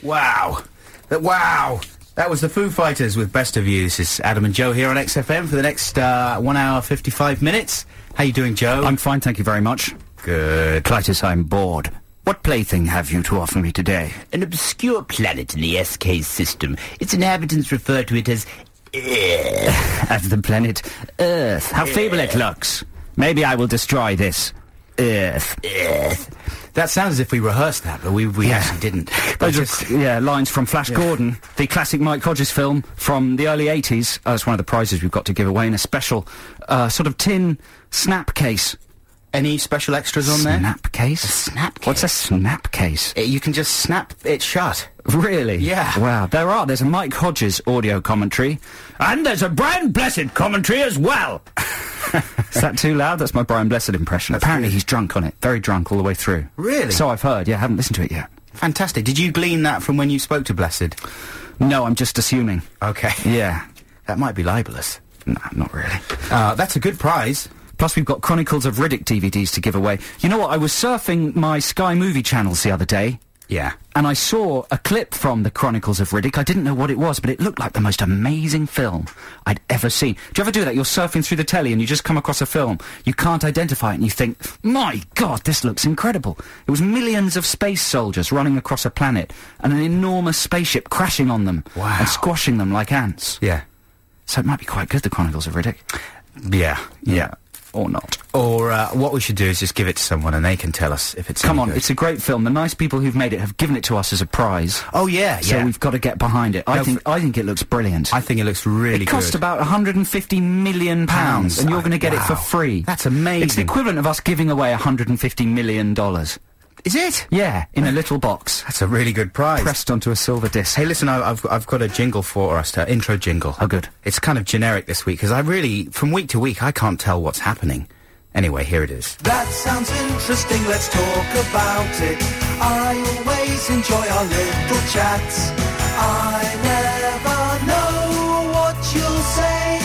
Wow. Wow. That was the Foo Fighters with Best of You. This is Adam and Joe here on XFM for the next 1 hour, 55 minutes. How you doing, Joe? I'm fine, thank you very much. Good. Clytus, I'm bored. What plaything have you to offer me today? An obscure planet in the SK system. Its inhabitants refer to it as Earth. As the planet Earth. How fable it looks. Maybe I will destroy this Earth. That sounds as if we rehearsed that, but we actually didn't. Lines from Flash Gordon, the classic Mike Hodges film from the early 80s. It's one of the prizes we've got to give away in a special sort of tin snap case. Any special extras on there? Snap case? A snap case? What's a snap case? You can just snap it shut. Really? Yeah. Wow. There's a Mike Hodges audio commentary. And there's a Brian Blessed commentary as well. Is that too loud? That's my Brian Blessed impression. Apparently he's drunk on it. Very drunk all the way through. Really? So I've heard. Yeah, I haven't listened to it yet. Fantastic. Did you glean that from when you spoke to Blessed? No, I'm just assuming. Okay. Yeah. That might be libelous. No, not really. That's a good prize. Plus, we've got Chronicles of Riddick DVDs to give away. You know what? I was surfing my Sky Movie channels the other day. Yeah. And I saw a clip from the Chronicles of Riddick. I didn't know what it was, but it looked like the most amazing film I'd ever seen. Do you ever do that? You're surfing through the telly and you just come across a film. You can't identify it and you think, my God, this looks incredible. It was millions of space soldiers running across a planet and an enormous spaceship crashing on them. Wow. And squashing them like ants. Yeah. So it might be quite good, the Chronicles of Riddick. Yeah. Or not. Or what we should do is just give it to someone and they can tell us if it's Come on, good. it's a great film. The nice people who've made it have given it to us as a prize. Oh, yeah, So we've got to get behind it. I think it looks brilliant. I think it looks really good. It cost about £150 million, and you're going to get it for Wow. free. That's amazing. It's the equivalent of us giving away $150 million. Is it? Yeah, in a little box. That's a really good prize. Pressed onto a silver disc. Hey, listen, I've got a jingle for us, intro jingle. Oh, good. It's kind of generic this week, because from week to week, I can't tell what's happening. Anyway, here it is. That sounds interesting, let's talk about it. I always enjoy our little chats. I never know what you'll say.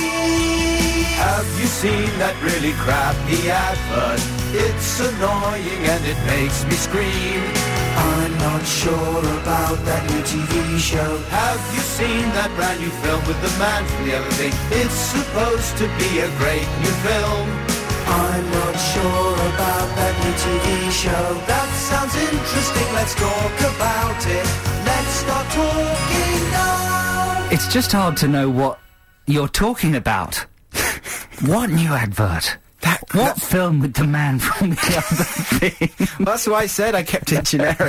Have you seen that really crappy advert? It's annoying and it makes me scream. I'm not sure about that new TV show. Have you seen that brand new film with the man from the other thing? It's supposed to be a great new film. I'm not sure about that new TV show. That sounds interesting, let's talk about it. Let's start talking now. It's just hard to know what you're talking about. What new advert? What film with the man from the other thing? That's what I said, I kept it generic.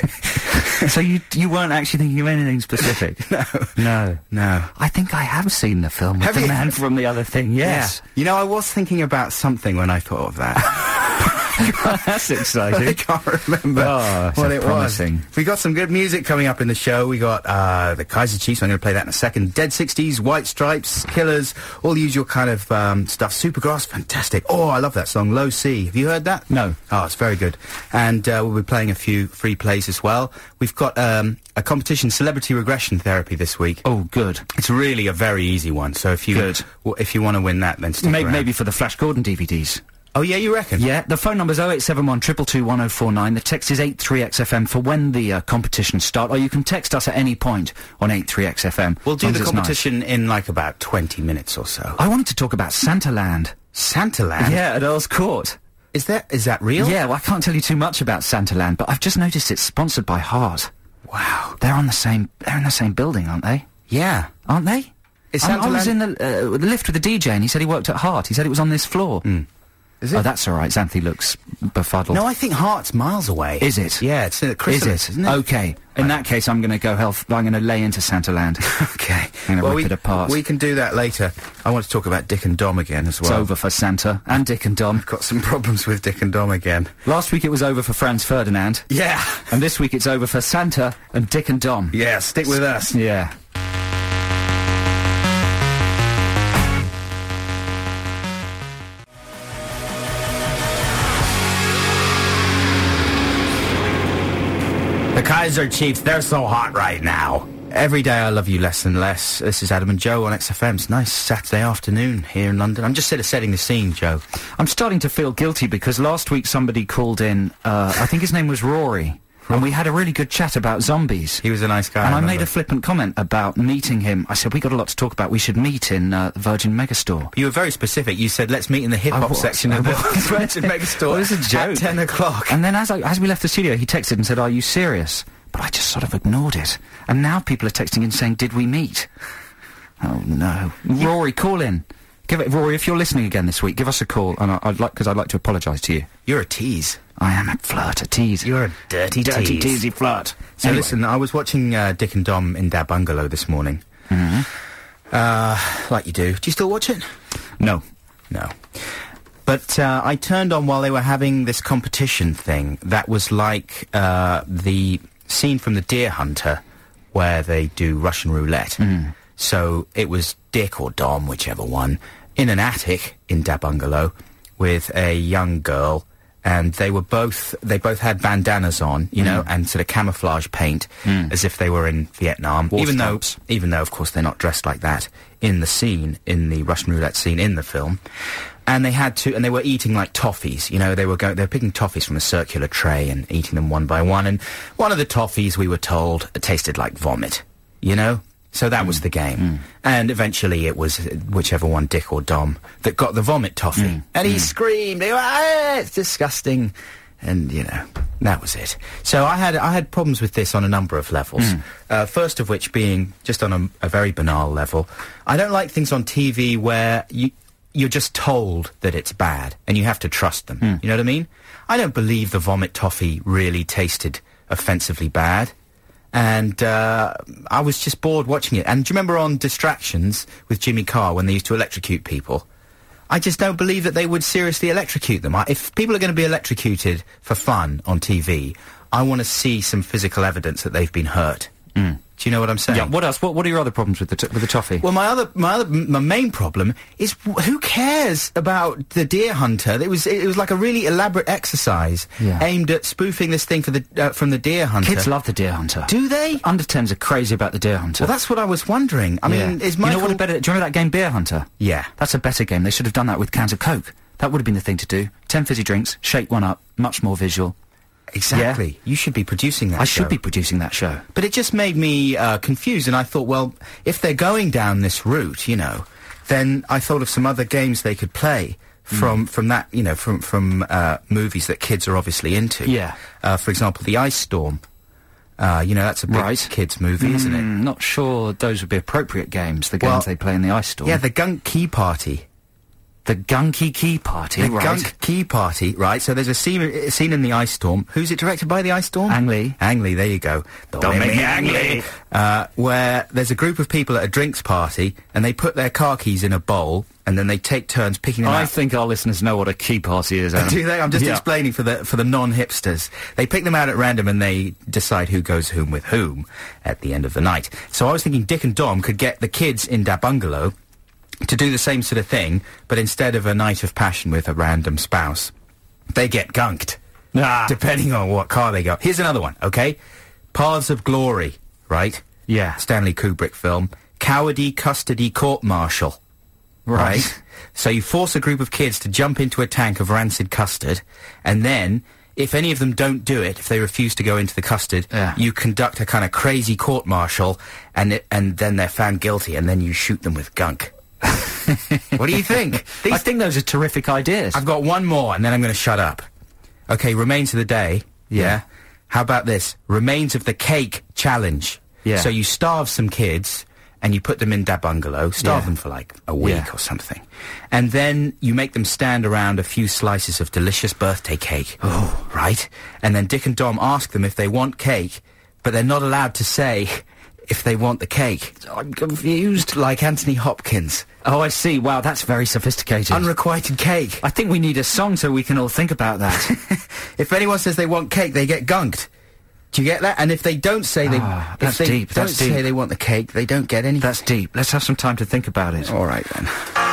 So you weren't actually thinking of anything specific? No. I think I have seen the film with the man from the other thing, yes. Yeah. You know, I was thinking about something when I thought of that. That's exciting. I can't remember what it promising. was. We got some good music coming up in the show. We got the Kaiser Chiefs, I'm going to play that in a second. Dead 60s, White Stripes, Killers, all the usual kind of stuff. Supergrass, fantastic. Oh, I love that song, Low C. Have you heard that? No. Oh, it's very good. And we'll be playing a few free plays as well. We've got a competition, Celebrity Regression Therapy, this week. Oh, good. It's really a very easy one, so if you want to win that, then stick around. Maybe for the Flash Gordon DVDs. Oh, yeah, you reckon? Yeah, the phone number's 0871 222 1049. The text is 83XFM for when the competitions start, or you can text us at any point on 83XFM. We'll do the competition in, like, about 20 minutes or so. I wanted to talk about Santaland. Santaland? Yeah, at Earl's Court. Is that real? Yeah, well, I can't tell you too much about Santaland, but I've just noticed it's sponsored by Heart. Wow. They're in the same building, aren't they? Yeah. Aren't they? Is I was in the lift with the DJ, and he said he worked at Heart. He said it was on this floor. Is it? Oh, that's all right. Xanthi looks befuddled. No, I think Heart's miles away. Is it? Yeah, it's at Chrysalis, isn't it? Okay. In that case, I'm going to I'm going to lay into Santaland. Okay. I'm going to rip it apart. We can do that later. I want to talk about Dick and Dom again as well. It's over for Santa and Dick and Dom. I've got some problems with Dick and Dom again. Last week it was over for Franz Ferdinand. Yeah. And this week it's over for Santa and Dick and Dom. Yeah, stick with us. Yeah. The Kaiser Chiefs, they're so hot right now. Every day I love you less and less. This is Adam and Joe on XFM. It's a nice Saturday afternoon here in London. I'm just sort of setting the scene, Joe. I'm starting to feel guilty because last week somebody called in, I think his name was Rory, and we had a really good chat about zombies. He was a nice guy. And I made remember. a flippant comment about meeting him. I said, we got a lot to talk about. We should meet in the Virgin Megastore. You were very specific. You said, let's meet in the hip-hop was, section of I the was. Virgin Megastore Well, it was a joke. at 10 o'clock. And then as we left the studio, he texted and said, are you serious? But I just sort of ignored it. And now people are texting in saying, did we meet? Oh, no. Rory, call in. Rory, if you're listening again this week, give us a call, and I'd like to apologise to you. You're a tease. I am a flirt, a tease. You're a dirty tease. teasy flirt. So Anyway. listen, I was watching Dick and Dom in Dad Bungalow this morning. Like you do. Do you still watch it? No. No. But I turned on while they were having this competition thing that was like the scene from The Deer Hunter where they do Russian roulette. So it was Dick or Dom, whichever one, in an attic in Dad Bungalow with a young girl, and they both had bandanas on, you know, and sort of camouflage paint, as if they were in Vietnam. War Even though, stamps. of course, they're not dressed like that in the scene, in the Russian roulette scene in the film. And they were eating like toffees, you know, they were picking toffees from a circular tray and eating them one by one, and one of the toffees, we were told, tasted like vomit, you know? So that was the game. And eventually it was whichever one, Dick or Dom, that got the vomit toffee. And he screamed, he went, "Ah, it's disgusting." And, you know, that was it. So I had problems with this on a number of levels. First of which being, just on a very banal level, I don't like things on TV where you're just told that it's bad, and you have to trust them. You know what I mean? I don't believe the vomit toffee really tasted offensively bad. And I was just bored watching it. And do you remember on Distractions with Jimmy Carr when they used to electrocute people? I just don't believe that they would seriously electrocute them. If people are going to be electrocuted for fun on TV, I want to see some physical evidence that they've been hurt. Do you know what I'm saying? Yeah, what else? What are your other problems with the toffee? Well, my main problem is who cares about the Deer Hunter? It was like a really elaborate exercise aimed at spoofing this thing from the Deer Hunter. Kids love the Deer Hunter. Do they? Under 10s are crazy about the Deer Hunter. Well, that's what I was wondering. I mean, is Michael... You know what a better... Do you remember that game, Beer Hunter? Yeah. That's a better game. They should have done that with cans of Coke. That would have been the thing to do. 10 fizzy drinks, shake one up, much more visual. Exactly. Yeah. You should be producing that I show. should be producing that show. But it just made me confused, and I thought, well, if they're going down this route, you know, then I thought of some other games they could play from that, you know, from movies that kids are obviously into. Yeah. For example, The Ice Storm. You know, that's a big kids movie, isn't it? Not sure those would be appropriate games, the games Well, they play in the Ice Storm. Yeah, the Gunk Key Party. The Gunky Key Party, The right. Gunk Key Party, right. So there's a scene in The Ice Storm. Who's it directed by, The Ice Storm? Ang Lee. Ang Lee, there you go. Don't make me Ang Lee. Where there's a group of people at a drinks party, and they put their car keys in a bowl, and then they take turns picking them I out. think our listeners know what a key party is, Alan. Do they? I'm just Yeah. explaining for the non-hipsters. They pick them out at random, and they decide who goes home with whom at the end of the night. So I was thinking Dick and Dom could get the kids in Da Bungalow to do the same sort of thing, but instead of a night of passion with a random spouse, they get gunked. Depending on what car they got. Here's another one, okay? Paths of Glory, right? Yeah. Stanley Kubrick film. Cowardy Custody Court-Martial. Right? So you force a group of kids to jump into a tank of rancid custard, and then, if any of them don't do it, if they refuse to go into the custard, you conduct a kind of crazy court-martial, and then they're found guilty, and then you shoot them with gunk. What do you think? I think those are terrific ideas. I've got one more, and then I'm going to shut up. Okay, Remains of the Day. Yeah. How about this? Remains of the Cake Challenge. Yeah. So you starve some kids, and you put them in Da Bungalow, starve them for like a week or something. And then you make them stand around a few slices of delicious birthday cake. Oh. Right? And then Dick and Dom ask them if they want cake, but they're not allowed to say if they want the cake. I'm confused. Like Anthony Hopkins. Oh, I see. Wow, that's very sophisticated. Unrequited cake. I think we need a song so we can all think about that. If anyone says they want cake, they get gunked. Do you get that? And if they don't say that's if they deep, don't that's say deep. they want the cake, they don't get anything. That's deep. Let's have some time to think about it. All right, then.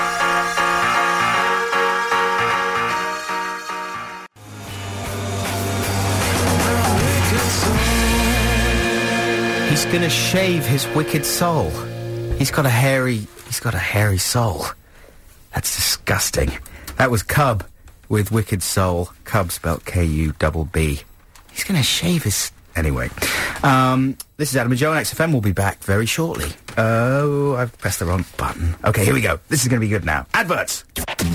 He's gonna shave his wicked soul. He's got a hairy soul. That's disgusting. That was Cub with Wicked Soul. Cub spelt K-U-B-B. He's gonna shave his Anyway, this is Adam and Joe on XFM. We'll be back very shortly. Oh, I've pressed the wrong button. Okay, here we go. This is going to be good now. Adverts.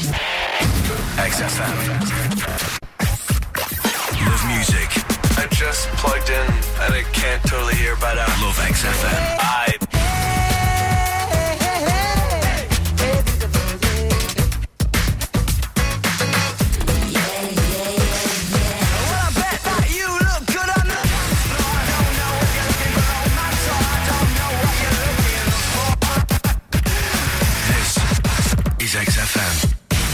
XFM. Love music. I just plugged in and I can't totally hear, but love XFM. This is XFM.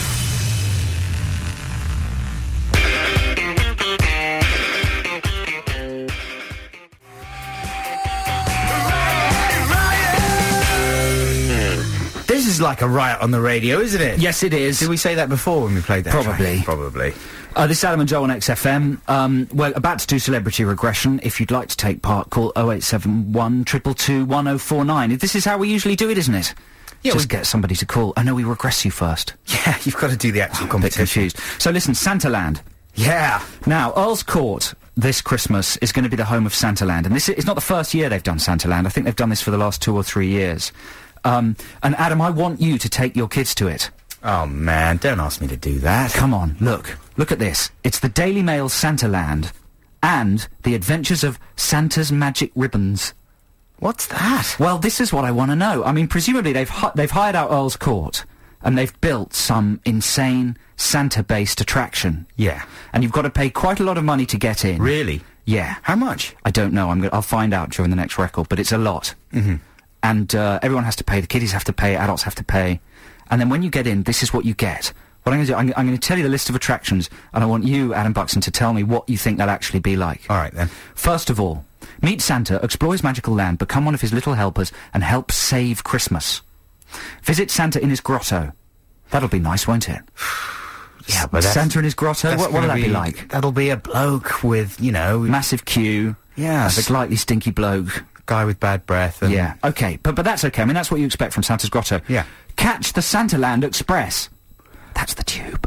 This is like a riot on the radio, isn't it? Yes, it is. Did we say that before when we played that Probably. track? Probably. This is Adam and Joe on XFM. Well, about to do celebrity regression. If you'd like to take part, call 0871 222 1049. This is how we usually do it, isn't it? Yeah, Just get somebody to call. I know we regress you first. Yeah, you've got to do the actual I'm a bit competition. confused. So listen, Santaland. Yeah. Now, Earl's Court this Christmas is going to be the home of Santaland, and this is not the first year they've done Santaland. I think they've done this for the last 2 or 3 years. And Adam, I want you to take your kids to it. Oh, man, don't ask me to do that. Come on, look at this. It's the Daily Mail Santaland and the Adventures of Santa's Magic Ribbons. What's that? Well, this is what I want to know. I mean, presumably they've hired out Earl's Court, and they've built some insane Santa-based attraction. Yeah. And you've got to pay quite a lot of money to get in. Really? Yeah. How much? I don't know. I'll find out during the next record, but it's a lot. Mm-hmm. And everyone has to pay. The kiddies have to pay. Adults have to pay. And then when you get in, this is what you get. What I'm going to do, I'm going to tell you the list of attractions, and I want you, Adam Buxton, to tell me what you think they'll actually be like. All right, then. First of all, meet Santa, explore his magical land, become one of his little helpers, and help save Christmas. Visit Santa in his grotto. That'll be nice, won't it? Yeah, but that's... Santa in his grotto? that's What'll gonna that be like? That'll be a bloke with, you know... Massive queue. Yeah. A slightly stinky bloke. Guy with bad breath and... Yeah, okay, but that's okay. I mean, that's what you expect from Santa's grotto. Yeah. Catch the Santaland Express. That's the tube.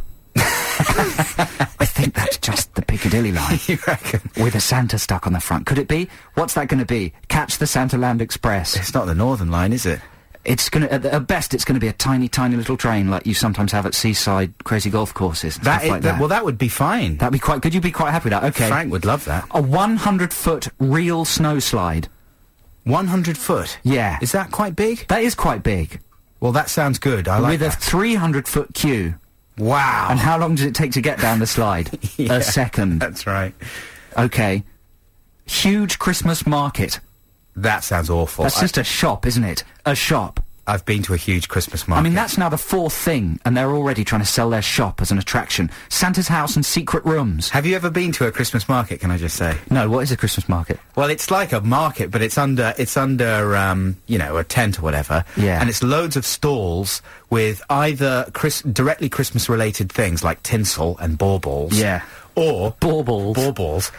I think that's just the Piccadilly line. You reckon? With a Santa stuck on the front. Could it be? What's that going to be? Catch the Santaland Express. It's not the Northern Line, is it? It's going to, at best, it's going to be a tiny, tiny little train like you sometimes have at seaside crazy golf courses. That Stuff is, like that. well, that would be fine. That'd be quite good. You'd be quite happy with that. Okay. Frank would love that. A 100-foot real snow slide. 100 foot? Yeah. Is that quite big? That is quite big. Well, that sounds good. I like With that. a 300-foot queue. Wow. And how long does it take to get down the slide? Yeah, A second. That's right. Okay. Huge Christmas market. That sounds awful. That's just a shop, isn't it? A shop. I've been to a huge Christmas market. I mean, that's now the fourth thing, and they're already trying to sell their shop as an attraction. Santa's house and secret rooms. Have you ever been to a Christmas market, can I just say? No, what is a Christmas market? Well, it's like a market, but it's under, you know, a tent or whatever. Yeah. And it's loads of stalls with either directly Christmas-related things like tinsel and baubles. Yeah. Or... Baubles. Baubles.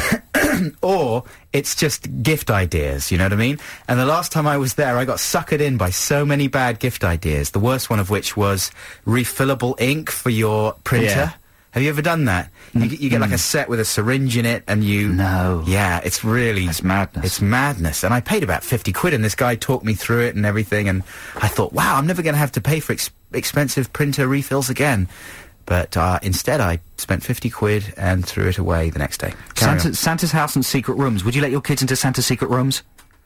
Or it's just gift ideas, you know what I mean? And the last time I was there, I got suckered in by so many bad gift ideas, the worst one of which was refillable ink for your printer. Yeah. Have you ever done that? You get like a set with a syringe in it and you... No. Yeah, it's really... That's madness. It's madness. And I paid about 50 quid and this guy talked me through it and everything and I thought, wow, I'm never going to have to pay for expensive printer refills again. But instead I spent 50 quid and threw it away the next day. Santa's house and secret rooms. Would you let your kids into Santa's secret rooms?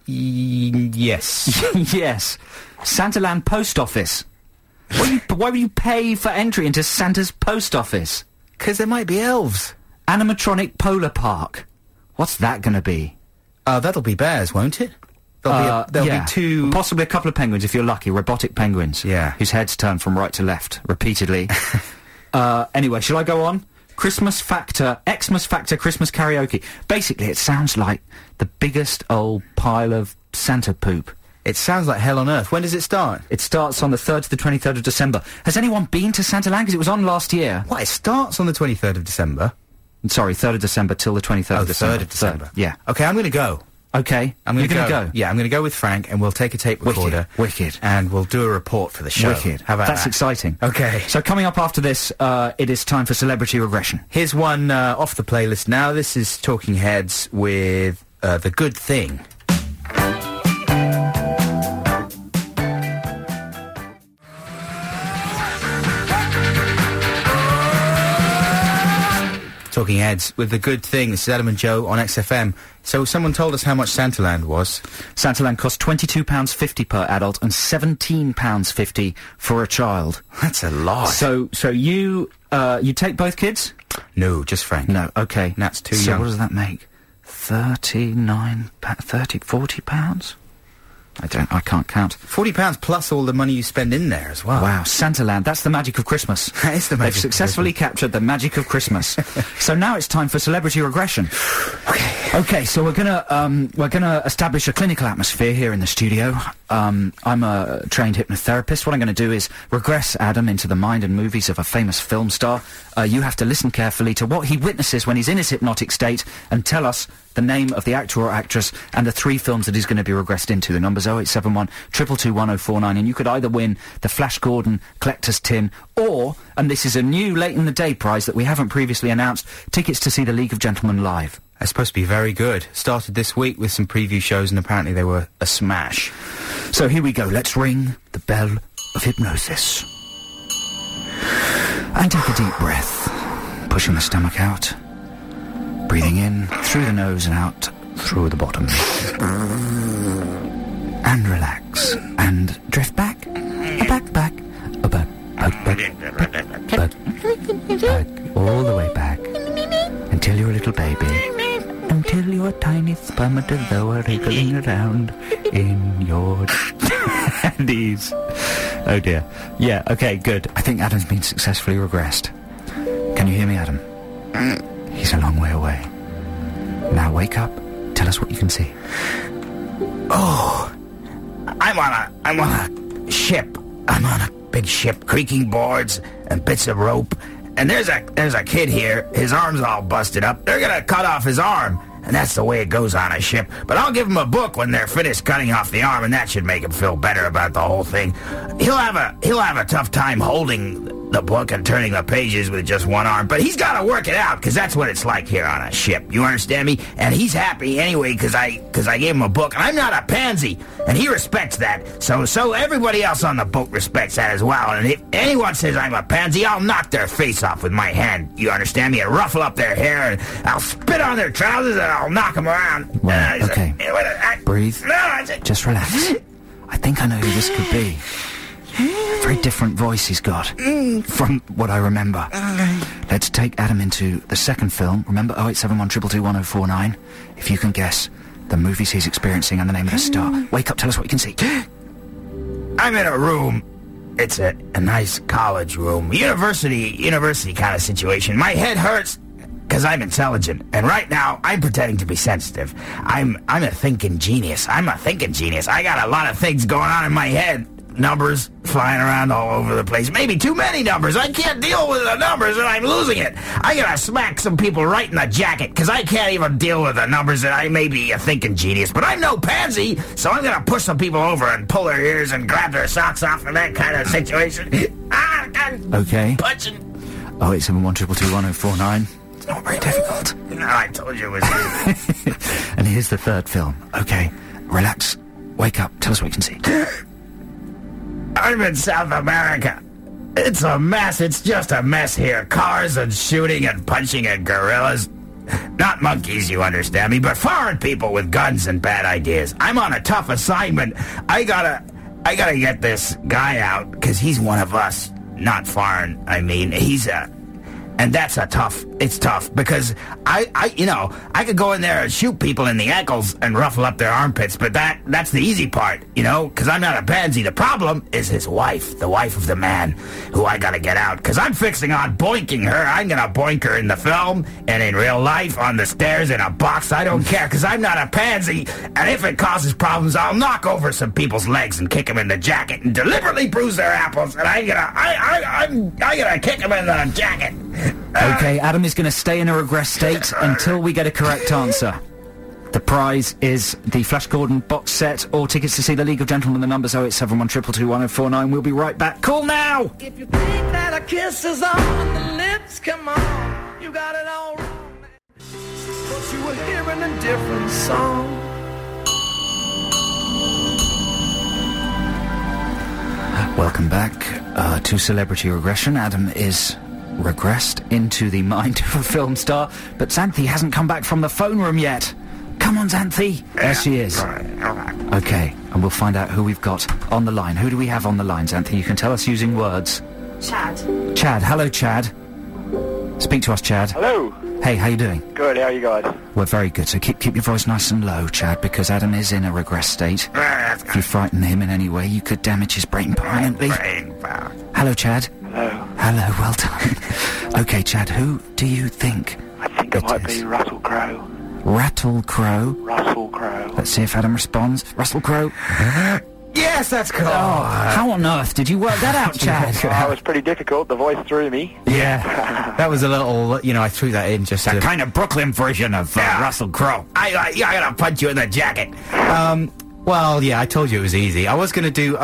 Yes. Yes. Santaland post office. Why would you pay for entry into Santa's post office? Because there might be elves. Animatronic polar park. What's that going to be? That'll be bears, won't it? There'll yeah. be two... Possibly a couple of penguins, if you're lucky. Robotic penguins. Yeah. Whose heads turn from right to left, repeatedly. Anyway, shall I go on? Xmas Factor Christmas karaoke. Basically, it sounds like the biggest old pile of Santa poop. It sounds like hell on earth. When does it start? It starts on the 3rd to the 23rd of December. Has anyone been to Santaland? Because it was on last year. What, it starts on the 23rd of December? Sorry, 3rd of December till the 23rd of December. 3rd of December. Yeah. Okay, I'm going to go. Okay. I'm You're going to go. Yeah, I'm going to go with Frank, and we'll take a tape recorder. Wicked. And we'll do a report for the show. Wicked. How about That's that? exciting. Okay. So coming up after this, it is time for Celebrity Regression. Here's one off the playlist now. This is Talking Heads with The Good Thing. Talking Heads with The Good Thing. This is Adam and Joe on XFM. So someone told us how much Santaland was. Santaland costs £22.50 per adult and £17.50 for a child. That's a lot. So you take both kids? No, just Frank. No, okay. That's too so young. what does that make? £40? I can't count. £40 plus all the money you spend in there as well. Wow, Santaland, that's the magic of Christmas. That is the magic. They've successfully captured the magic of Christmas. So now it's time for Celebrity Regression. Okay, so we're gonna establish a clinical atmosphere here in the studio. I'm a trained hypnotherapist. What I'm gonna do is regress Adam into the mind and movies of a famous film star. You have to listen carefully to what he witnesses when he's in his hypnotic state and tell us the name of the actor or actress and the 3 films that he's going to be regressed into. The number's 0871 222 1049, and you could either win the Flash Gordon Collector's Tin or, and this is a new late in the day prize that we haven't previously announced, tickets to see the League of Gentlemen live. They're supposed to be very good. Started this week with some preview shows, and apparently they were a smash. So here we go. Let's ring the bell of hypnosis. And take a deep breath, pushing the stomach out. Breathing in through the nose and out through the bottom. And relax. And drift back. Back. All the way back. Until you're a little baby. Until your tiny spermatozoa wriggling around in your knees. Oh dear. Yeah, okay, good. I think Adam's been successfully regressed. Can you hear me, Adam? He's a long way away. Now wake up. Tell us what you can see. Oh, I'm on a ship. I'm on a big ship, creaking boards and bits of rope. And there's a kid here. His arm's all busted up. They're gonna cut off his arm. And that's the way it goes on a ship. But I'll give him a book when they're finished cutting off the arm, and that should make him feel better about the whole thing. He'll have a tough time holding the book and turning the pages with just one arm, but he's got to work it out, because that's what it's like here on a ship. You understand me? And he's happy anyway, because I gave him a book, and I'm not a pansy, and he respects that. So everybody else on the boat respects that as well. And if anyone says I'm a pansy, I'll knock their face off with my hand. You understand me? And ruffle up their hair, and I'll spit on their trousers, and I'll knock them around. Well, okay. Breathe. Just relax. I think I know who this could be. A very different voice he's got from what I remember. Let's take Adam into the second film. Remember 0871 222 1049. If you can guess the movies he's experiencing and the name of the star. Wake up, tell us what you can see. I'm in a room. It's a nice college room. University kind of situation. My head hurts because I'm intelligent. And right now, I'm pretending to be sensitive. I'm a thinking genius. I got a lot of things going on in my head. Numbers flying around all over the place. Maybe too many numbers. I can't deal with the numbers and I'm losing it. I gotta smack some people right in the jacket because I can't even deal with the numbers, and I may be a thinking genius, but I'm no pansy, so I'm gonna push some people over and pull their ears and grab their socks off in that kind of situation. Okay. Punching. 0871 222 1049. It's not very difficult. No, I told you it was And here's the third film. Okay. Relax. Wake up. Tell us what you can see. I'm in South America. It's a mess. It's just a mess here. Cars and shooting and punching and gorillas. Not monkeys, you understand me, but foreign people with guns and bad ideas. I'm on a tough assignment. I gotta get this guy out, because he's one of us. Not foreign, I mean. And that's it's tough, because I could go in there and shoot people in the ankles and ruffle up their armpits, but that's the easy part, because I'm not a pansy. The problem is his wife, the wife of the man, who I gotta get out, because I'm fixing on boinking her. I'm gonna boink her in the film and in real life, on the stairs, in a box. I don't care, because I'm not a pansy, and if it causes problems, I'll knock over some people's legs and kick them in the jacket and deliberately bruise their apples, and I'm gonna kick them in the jacket. Okay, Adam is going to stay in a regress state until we get a correct answer. The prize is the Flash Gordon box set or tickets to see The League of Gentlemen. The number's 0871 222 1049. We'll be right back. Call now! If you think that a kiss is on the lips, come on, you got it all wrong. But you were hearing a different song. Welcome back to Celebrity Regression. Adam is regressed into the mind of a film star, but Xanthi hasn't come back from the phone room yet. Come on, Xanthi. There she is. Okay, and we'll find out who we've got on the line. Who do we have on the line, Xanthi? You can tell us using words. Chad. Chad. Hello, Chad. Speak to us, Chad. Hello. Hey, how you doing? Good, how are you guys? We're very good, so keep your voice nice and low, Chad, because Adam is in a regress state. If you frighten him in any way, you could damage his brain permanently. Hello, Chad. Hello. Hello, well done. Okay, Chad, who do you think? I think it might be Russell Crowe. Rattle Crowe. Russell Crowe. Let's see if Adam responds. Russell Crowe. Yes, that's cool. Oh, how on earth did you work that out, Chad? That was pretty difficult. The voice threw me. Yeah, that was a little, you know, I threw that in just to... Kind of Brooklyn version of Russell Crowe. I gotta punch you in the jacket. Well, yeah, I told you it was easy. I was gonna do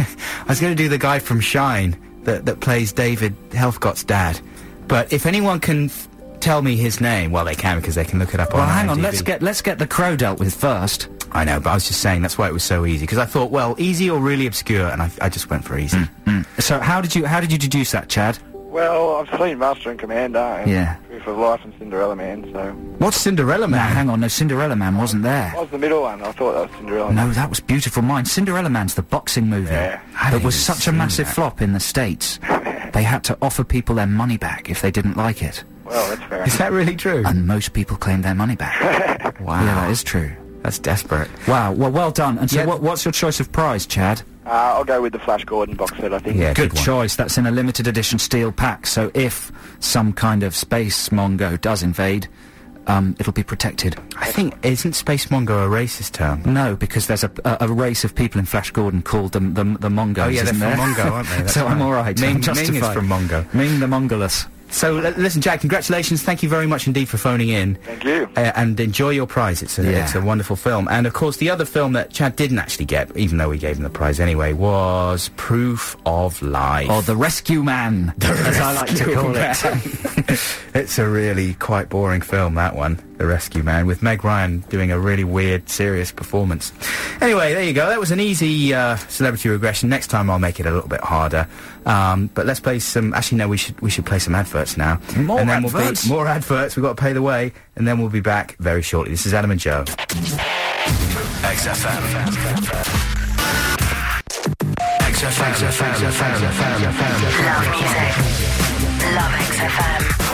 the guy from Shine that plays David Helfgott's dad. But if anyone can tell me his name, well, they can because they can look it up on Well, hang on, IMDb. let's get the Crow dealt with first. I know, but I was just saying that's why it was so easy, because I thought, well, easy or really obscure, and I just went for easy. So how did you deduce that, Chad? Well, I've seen Master and Commander and Yeah. Proof of Life and Cinderella Man, so... What's Cinderella Now, Man? hang on, no, Cinderella Man wasn't there. What was the middle one? I thought that was Cinderella Man. No, that was Beautiful Mind. Cinderella Man's the boxing movie. Yeah. That was such a seen massive that. flop in the States. They had to offer people their money back if they didn't like it. Well, that's fair. Is that really true? And most people claimed their money back. Wow. Yeah, that is true. That's desperate. Wow, well done. And so Yeah. what's your choice of prize, Chad? I'll go with the Flash Gordon box set, I think. Yeah, Good one. choice. That's in a limited edition steel pack, so if some kind of space mongo does invade, it'll be protected. I think, isn't Space Mongo a racist term? No, because there's a race of people in Flash Gordon called the Mongos, Oh, yeah, they're isn't from there? Mongo, aren't they? That's So I'm right. all right. Ming I'm is justified. from Mongo. Ming the Mongolus. So, listen, Jack, congratulations. Thank you very much indeed for phoning in. Thank you. And enjoy your prize. It's a wonderful film. And, of course, the other film that Chad didn't actually get, even though we gave him the prize anyway, was Proof of Life. Or The Rescue Man, as I like to call it. It's a really quite boring film, that one, The Rescue Man, with Meg Ryan doing a really weird, serious performance. Anyway, there you go. That was an easy celebrity regression. Next time I'll make it a little bit harder. But let's play some... Actually, no, we should play some adverts now. More and then adverts? more adverts. We've got to pay the way. And then we'll be back very shortly. This is Adam and Joe. XFM. Love music. Love XFM.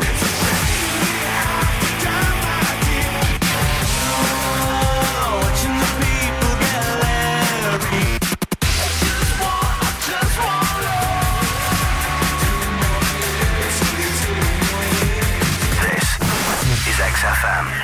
This is XFM.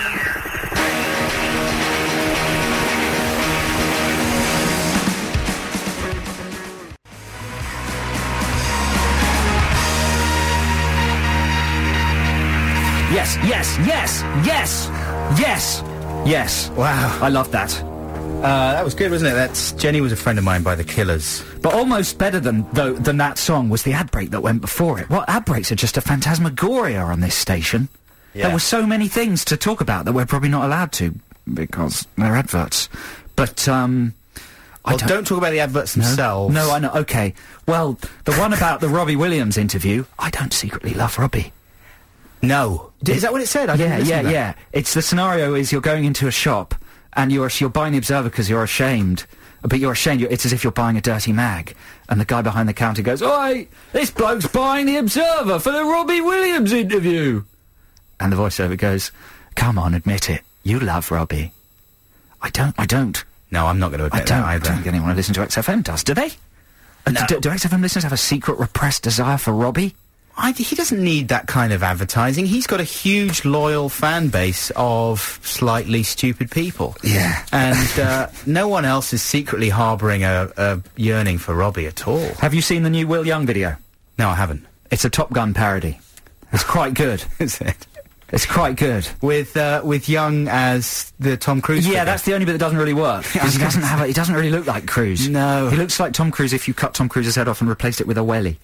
Yes, yes, yes, yes, yes, yes. Wow. I love that. That was good, wasn't it? That's Jenny was a friend of mine by the Killers. But almost better than that song was the ad break that went before it. Well, ad breaks are just a phantasmagoria on this station. Yeah. There were so many things to talk about that we're probably not allowed to because they're adverts. But Well, don't talk about the adverts themselves. No, I know. Okay. Well, the one about the Robbie Williams interview. I don't secretly love Robbie. No. Is that what it said? I didn't listen to that. Yeah. It's the scenario is you're going into a shop and you're buying the Observer because you're ashamed. But you're ashamed. It's as if you're buying a dirty mag. And the guy behind the counter goes, "Oi, this bloke's buying the Observer for the Robbie Williams interview." And the voiceover goes, "Come on, admit it. You love Robbie." I don't. No, I'm not going to admit that I either. don't think anyone who listens to XFM does, do they? No. Do XFM listeners have a secret repressed desire for Robbie? He doesn't need that kind of advertising. He's got a huge, loyal fan base of slightly stupid people. Yeah. And no one else is secretly harbouring a yearning for Robbie at all. Have you seen the new Will Young video? No, I haven't. It's a Top Gun parody. It's quite good. Is it? It's quite good. With Young as the Tom Cruise Yeah, figure. that's the only bit that doesn't really work. 'Cause he doesn't really look like Cruise. No. He looks like Tom Cruise if you cut Tom Cruise's head off and replaced it with a welly.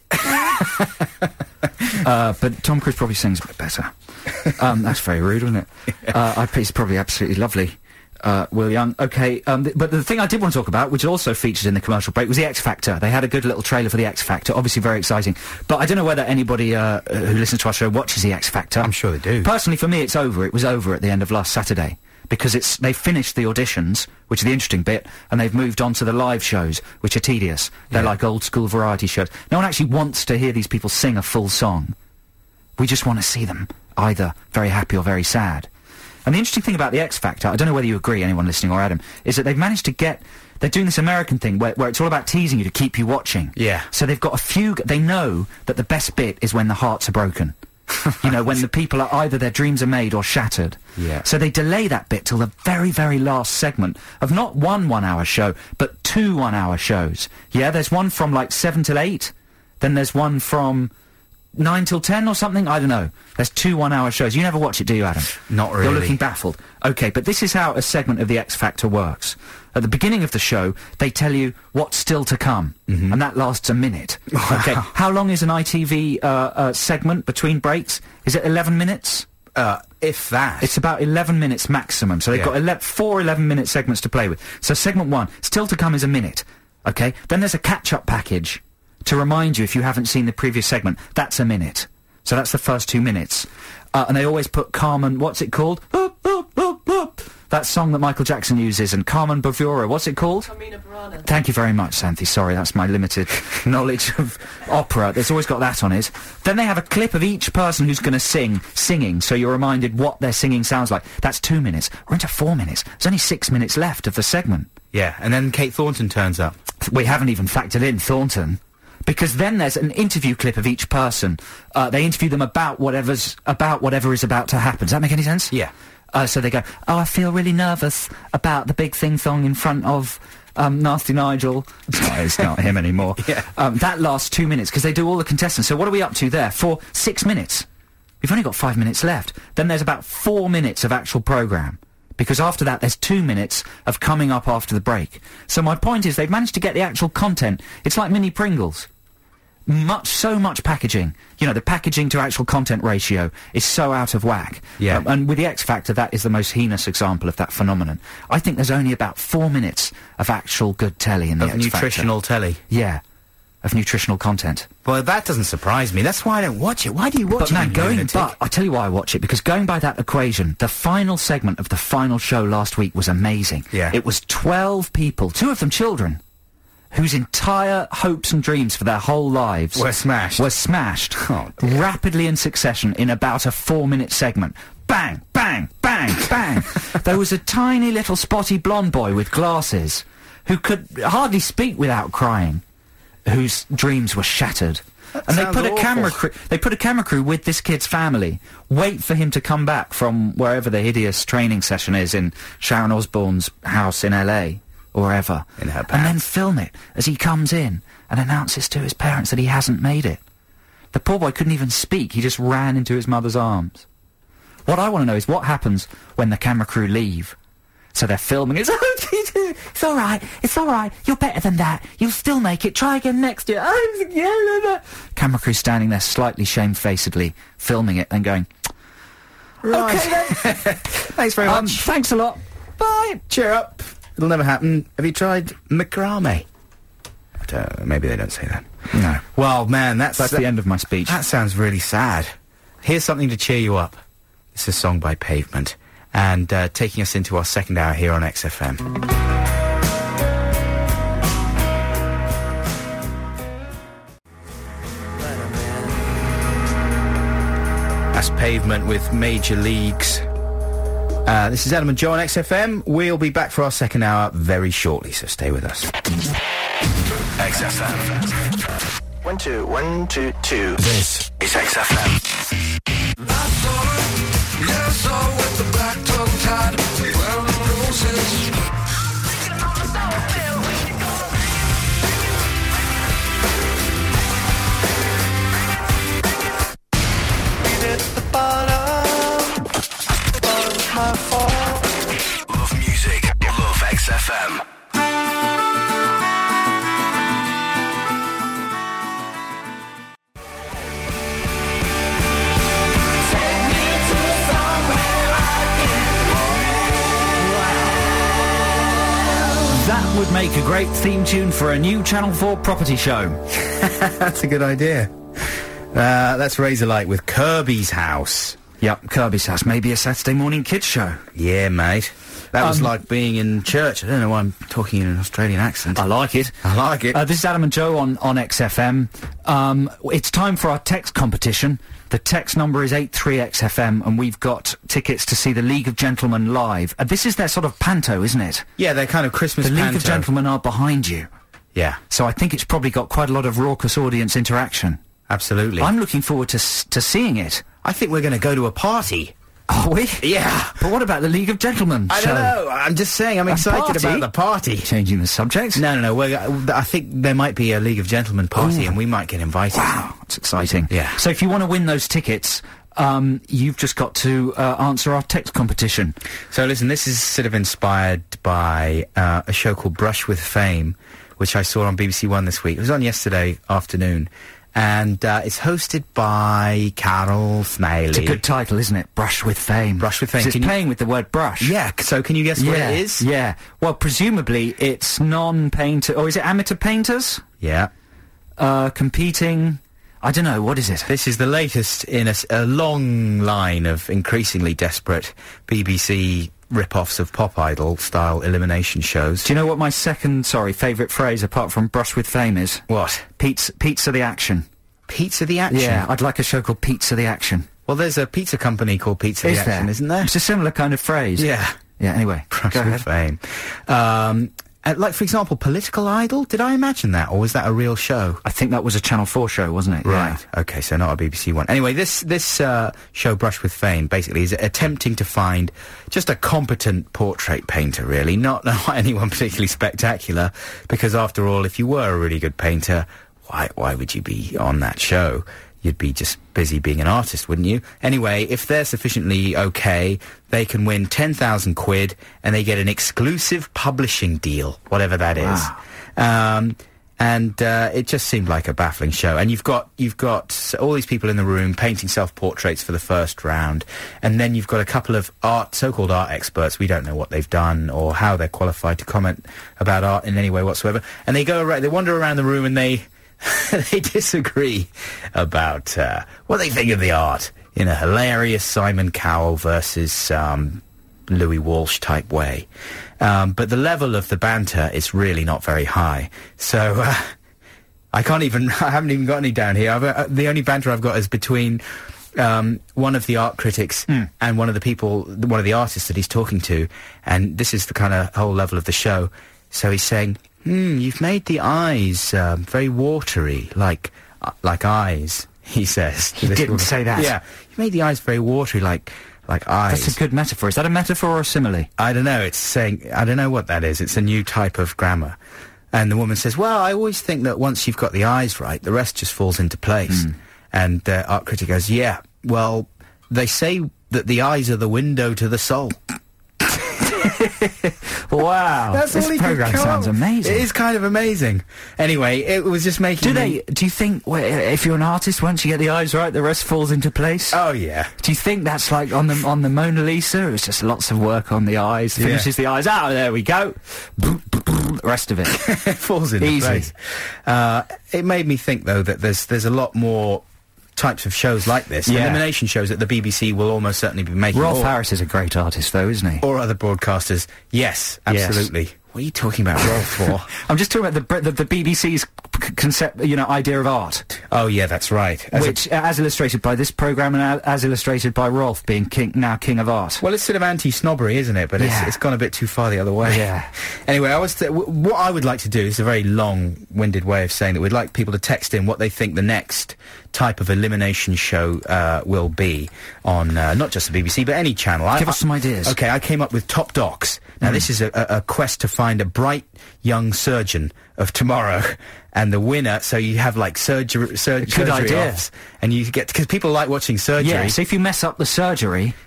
But Tom Cruise probably sings a bit better. That's very rude, isn't it? He's probably absolutely lovely. Will Young. Okay, but the thing I did want to talk about, which also featured in the commercial break, was the X Factor. They had a good little trailer for the X Factor, obviously very exciting. But I don't know whether anybody who listens to our show watches the X Factor. I'm sure they do. Personally, for me, it's over. It was over at the end of last Saturday. Because they finished the auditions, which is the interesting bit, and they've moved on to the live shows, which are tedious. They're like old-school variety shows. No one actually wants to hear these people sing a full song. We just want to see them either very happy or very sad. And the interesting thing about the X Factor, I don't know whether you agree, anyone listening or Adam, is that they've managed to get... They're doing this American thing where it's all about teasing you to keep you watching. Yeah. So they've got a few... They know that the best bit is when the hearts are broken. You know, when the people are either their dreams are made or shattered. Yeah. So they delay that bit till the very, very last segment of not one 1 hour show, but 2 1 hour shows. Yeah, there's one from like 7 till 8, then there's one from 9 till 10 or something, I don't know. There's 2 1 hour shows. You never watch it, do you, Adam? Not really. You're looking baffled. Okay, but this is how a segment of the X Factor works. At the beginning of the show, they tell you what's still to come, and that lasts a minute. Okay, how long is an ITV segment between breaks? Is it 11 minutes? If that. It's about 11 minutes maximum, so they've got 4 11-minute segments to play with. So segment 1, still to come is a minute, okay? Then there's a catch-up package to remind you if you haven't seen the previous segment. That's a minute. So that's the first 2 minutes. And they always put Carmen, what's it called? That song that Michael Jackson uses, and Carmen Bavura, what's it called? Carmina Burana. Thank you very much, Santhi. Sorry, that's my limited knowledge of opera. There's always got that on it. Then they have a clip of each person who's going to singing, so you're reminded what their singing sounds like. That's 2 minutes. We're into 4 minutes. There's only 6 minutes left of the segment. Yeah, and then Kate Thornton turns up. We haven't even factored in Thornton. Because then there's an interview clip of each person. They interview them about whatever is about to happen. Does that make any sense? Yeah. So they go, oh, I feel really nervous about the big thing song in front of Nasty Nigel. It's not him anymore. Yeah. That lasts 2 minutes, because they do all the contestants. So what are we up to there? For 6 minutes. We've only got 5 minutes left. Then there's about 4 minutes of actual programme. Because after that, there's 2 minutes of coming up after the break. So my point is, they've managed to get the actual content. It's like mini Pringles. So much packaging. You know, the packaging to actual content ratio is so out of whack. Yeah. And with the X Factor, that is the most heinous example of that phenomenon. I think there's only about 4 minutes of actual good telly in the X Factor. Nutritional telly. Yeah. Of nutritional content. Well, that doesn't surprise me. That's why I don't watch it. Why do you watch it? But I tell you why I watch it, because going by that equation, the final segment of the final show last week was amazing. Yeah. It was 12 people, 2 of them children, whose entire hopes and dreams for their whole lives were smashed. Oh, rapidly in succession in about a 4-minute segment. Bang, bang, bang, bang. There was a tiny little spotty blonde boy with glasses who could hardly speak without crying, whose dreams were shattered. And they put a camera crew. They put a camera crew with this kid's family. Wait for him to come back from wherever the hideous training session is in Sharon Osbourne's house in LA. Or wherever. In her and then film it as he comes in and announces to his parents that he hasn't made it. The poor boy couldn't even speak, he just ran into his mother's arms. What I want to know is what happens when the camera crew leave. So they're filming, it's alright, you're better than that, you'll still make it, try again next year. Camera crew standing there slightly shamefacedly, filming it and going, right. Okay then. Thanks very much. Thanks a lot. Bye. Cheer up. It'll never happen. Have you tried macrame? Maybe they don't say that. No. Well, man, that's the end of my speech. That sounds really sad. Here's something to cheer you up. It's a song by Pavement, and taking us into our second hour here on XFM. That's Pavement with Major Leagues. This is Adam and Joe on XFM. We'll be back for our second hour very shortly, so stay with us. XFM. 1 2 1 2 2. This is XFM. With the black tongue tied, wearing roses. At the bottom, my fault. Love music. Love XFM. That would make a great theme tune for a new Channel 4 property show. That's a good idea. That's Razorlight with Kirby's House. Yep, Kirby's House. Maybe a Saturday morning kids show. Yeah, mate. That was like being in church. I don't know why I'm talking in an Australian accent. I like it. I like it. This is Adam and Joe on XFM. It's time for our text competition. The text number is 83XFM, and we've got tickets to see the League of Gentlemen live. This is their sort of panto, isn't it? Yeah, they're kind of Christmas The League panto. of Gentlemen are behind you. Yeah, So I think it's probably got quite a lot of raucous audience interaction. absolutely. I'm looking forward to seeing it. I think we're going to go to a party. Are we? Yeah. But what about the League of Gentlemen? I don't know. I'm just saying. I'm excited party? about the party. Changing the subject? No. I think there might be a League of Gentlemen party, and we might get invited. Wow, that's exciting. Yeah. So if you want to win those tickets, you've just got to answer our text competition. So listen, this is sort of inspired by a show called Brush with Fame, which I saw on BBC One this week. It was on yesterday afternoon. And it's hosted by Carol Smiley. It's a good title, isn't it? Brush with Fame. Brush with Fame. 'Cause it's playing with the word brush. Yeah, so can you guess what it is? Yeah. Well, presumably it's non-painter... Or is it amateur painters? Yeah. Competing... I don't know, what is it? This is the latest in a long line of increasingly desperate BBC rip-offs of Pop Idol-style elimination shows. Do you know what my second, favourite phrase apart from Brush with Fame is? What? Pizza the Action. Pizza the Action? Yeah, I'd like a show called Pizza the Action. Well, there's a pizza company called Pizza the Action, isn't there? It's a similar kind of phrase. Yeah. Yeah, anyway. Brush go with ahead. Fame. Like, for example, Political Idol? Did I imagine that, or was that a real show? I think that was a Channel 4 show, wasn't it? Right. Okay, so not a BBC one. Anyway, this show, Brush with Fame, basically is attempting to find just a competent portrait painter, really. Not anyone particularly spectacular, because after all, if you were a really good painter, why would you be on that show? You'd be just busy being an artist, wouldn't you? Anyway, if they're sufficiently okay, they can win 10,000 quid and they get an exclusive publishing deal, whatever that is. It just seemed like a baffling show. And you've got all these people in the room painting self-portraits for the first round, and then you've got a couple of so-called art experts. We don't know what they've done or how they're qualified to comment about art in any way whatsoever. And they wander around the room and they disagree about what they think of the art in a hilarious Simon Cowell versus Louis Walsh type way. But the level of the banter is really not very high. So I haven't even got any down here. The only banter I've got is between one of the art critics and one of the artists that he's talking to, and this is the kind of whole level of the show. So he's saying, you've made the eyes very watery, like eyes, he says. He didn't say that. Yeah, you made the eyes very watery, like eyes. That's a good metaphor. Is that a metaphor or a simile? I don't know. It's saying, I don't know what that is. It's a new type of grammar. And the woman says, well, I always think that once you've got the eyes right, the rest just falls into place. And the art critic goes, yeah, well, they say that the eyes are the window to the soul. Wow, That's this all he could programme come sounds up with. amazing. It is kind of amazing. Anyway, it was just making Do you think, if you're an artist, once you get the eyes right, the rest falls into place? Oh, yeah. Do you think that's like on the Mona Lisa? It's just lots of work on the eyes, finishes the eyes, there we go. The rest of it. It falls into Easy. place. It made me think, though, that there's a lot more types of shows like this. Yeah. Elimination shows that the BBC will almost certainly be making. Rolf Harris is a great artist, though, isn't he? Or other broadcasters. Yes, absolutely. Yes. What are you talking about Rolf for? I'm just talking about the BBC's concept, idea of art. Oh, yeah, that's right. As illustrated by this programme and as illustrated by Rolf being king of art. Well, it's sort of anti-snobbery, isn't it? But it's gone a bit too far the other way. Yeah. Anyway, what I would like to do is a very long-winded way of saying that we'd like people to text in what they think the next type of elimination show will be on not just the BBC, but any channel. Give us some ideas. Okay, I came up with Top Docs. Now, this is a quest to find a bright young surgeon of tomorrow, and the winner, so you have, like, surgery idea. offs, and you get, because people like watching surgery. Yeah, so if you mess up the surgery,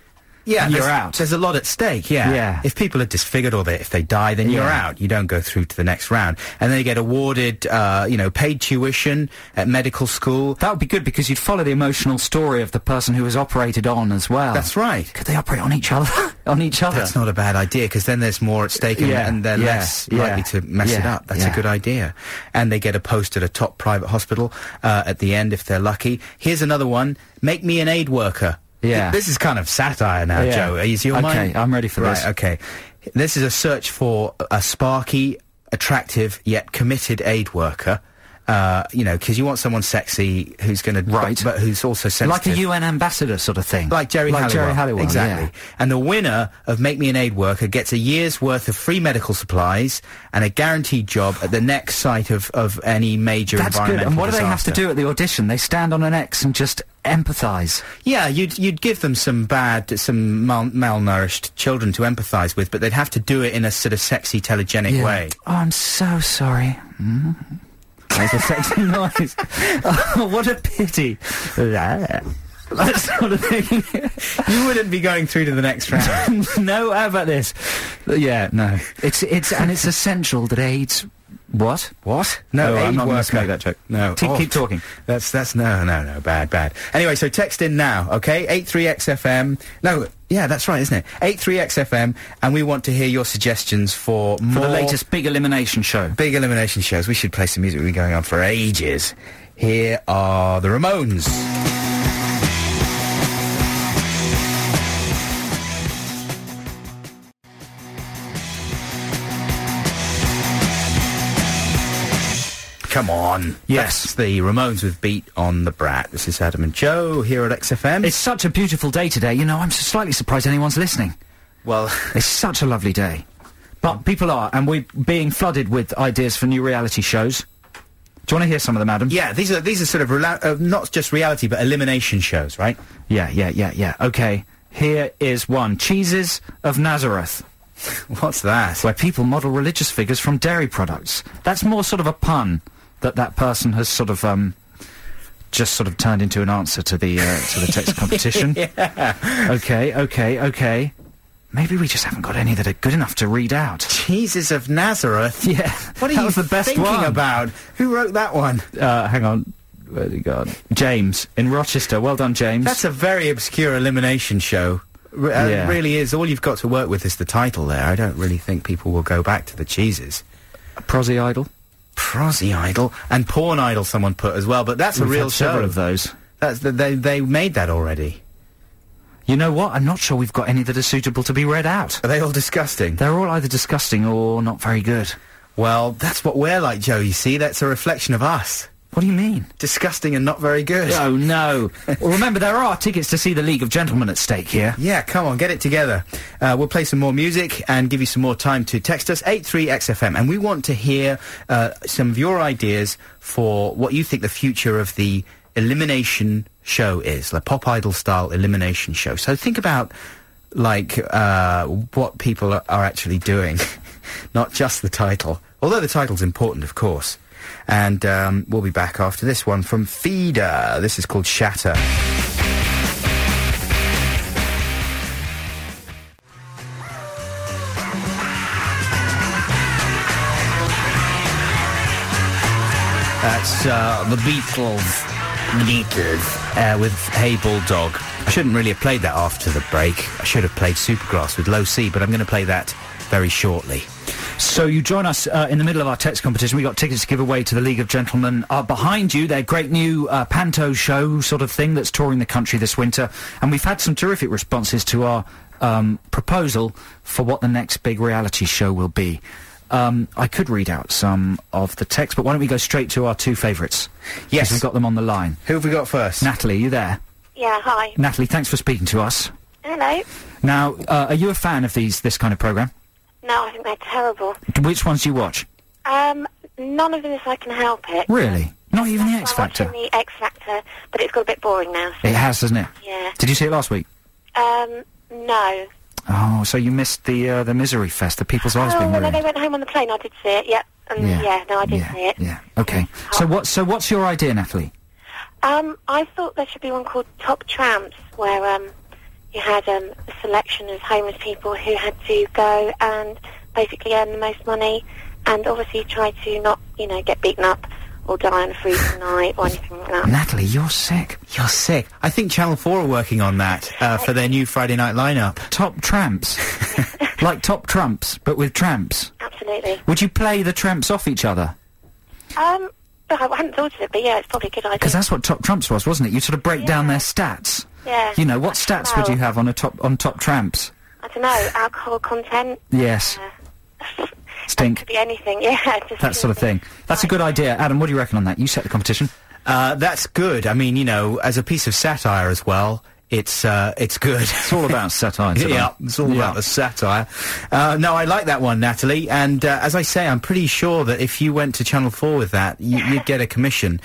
Yeah, you're there's- out. There's a lot at stake, yeah. Yeah. If people are disfigured or if they die, then you're Yeah. out. You don't go through to the next round. And then you get awarded, paid tuition at medical school. That would be good because you'd follow the emotional story of the person who was operated on as well. That's right. Could they operate on each other? on each other? That's not a bad idea, because then there's more at stake and they're less likely to mess it up. That's a good idea. And they get a post at a top private hospital at the end if they're lucky. Here's another one. Make me an aid worker. Yeah. This is kind of satire now, Yeah. Joe. Is your mind? Okay, I'm ready for this. Right, okay. This is a search for a sparky, attractive, yet committed aid worker. Because you want someone sexy who's going to... Right. But who's also sensitive. Like a UN ambassador sort of thing. Like Jerry Halliwell. Exactly. yeah. And the winner of Make Me an Aid Worker gets a year's worth of free medical supplies and a guaranteed job at the next site of any major That's good. environmental And what do they have to disaster. do at the audition? They stand on an X and just empathise. Yeah, you'd give them some malnourished children to empathise with, but they'd have to do it in a sort of sexy, telegenic way. Oh, I'm so sorry. That's a sexy noise. Oh, what a pity. That sort of thing. You wouldn't be going through to the next round. No, how about this? Yeah, no. It's essential that AIDS... What? What? No, I'm aid not going to worker. make that joke. No. Keep talking. That's no, bad. Anyway, so text in now, okay? 83XFM. No, yeah, that's right, isn't it? 83XFM, and we want to hear your suggestions for more... For the latest Big Elimination show. Big elimination shows. We should play some music. We've been going on for ages. Here are the Ramones. Come on. Yes. That's the Ramones with Beat on the Brat. This is Adam and Joe here at XFM. It's such a beautiful day today. You know, I'm slightly surprised anyone's listening. Well, It's such a lovely day. But people are, and we're being flooded with ideas for new reality shows. Do you want to hear some of them, Adam? yeah, these are sort of not just reality, but elimination shows, right? Yeah. Okay, here is one. Cheeses of Nazareth, What's that? where people model religious figures from dairy products. That's more sort of a pun that person has sort of, just sort of turned into an answer to the text competition. Yeah. Okay. Maybe we just haven't got any that are good enough to read out. Jesus of Nazareth? Yeah. What are that you was the best thinking one. about? Who wrote that one? Hang on. Where's he gone? James, in Rochester. Well done, James. That's a very obscure elimination show. Yeah. It really is. All you've got to work with is the title there. I don't really think people will go back to the cheeses. Prosy Idol. Prosy Idol and Porn Idol someone put as well, but that's a We've real had show. several of those. That's they made that already. You know what? I'm not sure we've got any that are suitable to be read out. Are they all disgusting? They're all either disgusting or not very good. Well, that's what we're like, Joe, you see. That's a reflection of us. What do you mean? Disgusting and not very good. Oh, no. Well, remember, there are tickets to see the League of Gentlemen at stake here. Yeah, come on, get it together. We'll play some more music and give you some more time to text us, 83XFM. And we want to hear some of your ideas for what you think the future of the elimination show is, the Pop Idol-style elimination show. So think about, like, what people are actually doing, not just the title. Although the title's important, of course. And we'll be back after this one from Feeder. This is called Shatter. That's the Beatles. The Beatles. With Hey Bulldog. I shouldn't really have played that after the break. I should have played Supergrass with Low C, but I'm going to play that very shortly. So you join us in the middle of our text competition. We got tickets to give away to the League of Gentlemen. Behind you, their great new panto show sort of thing that's touring the country this winter. And we've had some terrific responses to our proposal for what the next big reality show will be. I could read out some of the text, but why don't we go straight to our two favourites? Yes. 'Cause we've got them on the line. Who have we got first? Natalie, are you there? Yeah, hi. Natalie, thanks for speaking to us. Hello. Now, are you a fan of this kind of programme? No, I think they're terrible. Which ones do you watch? None of them if I can help it. Really? Not even the X I'm Factor? watching the X Factor, but it's got a bit boring now. So. It has, hasn't it? Yeah. Did you see it last week? No. Oh, so you missed the Misery Fest, the People's Lives being no, ruined. they went home on the plane. I did see it. Yeah. No, I did see it. Yeah. Okay. So what's your idea, Natalie? I thought there should be one called Top Tramps, where you had a selection of homeless people who had to go and basically earn the most money, and obviously try to not, get beaten up or die on a freezing night or anything like that. Natalie, you're sick. You're sick. I think Channel 4 are working on that for their new Friday night lineup. Top Tramps. Like Top Trumps, but with tramps. Absolutely. Would you play the tramps off each other? I hadn't thought of it, but yeah, it's probably a good idea. Because that's what Top Trumps was, wasn't it? You sort of break down their stats. Yeah. You know, what stats would you have on Top Tramps? I don't know, alcohol content. Yes. Stink. Could be anything, yeah. That sort of thing. That's a good idea. Adam, what do you reckon on that? You set the competition. That's good. I mean, as a piece of satire as well, it's good. It's all about satire. Yeah, it's all about the satire. No, I like that one, Natalie. And as I say, I'm pretty sure that if you went to Channel 4 with that, you'd get a commission.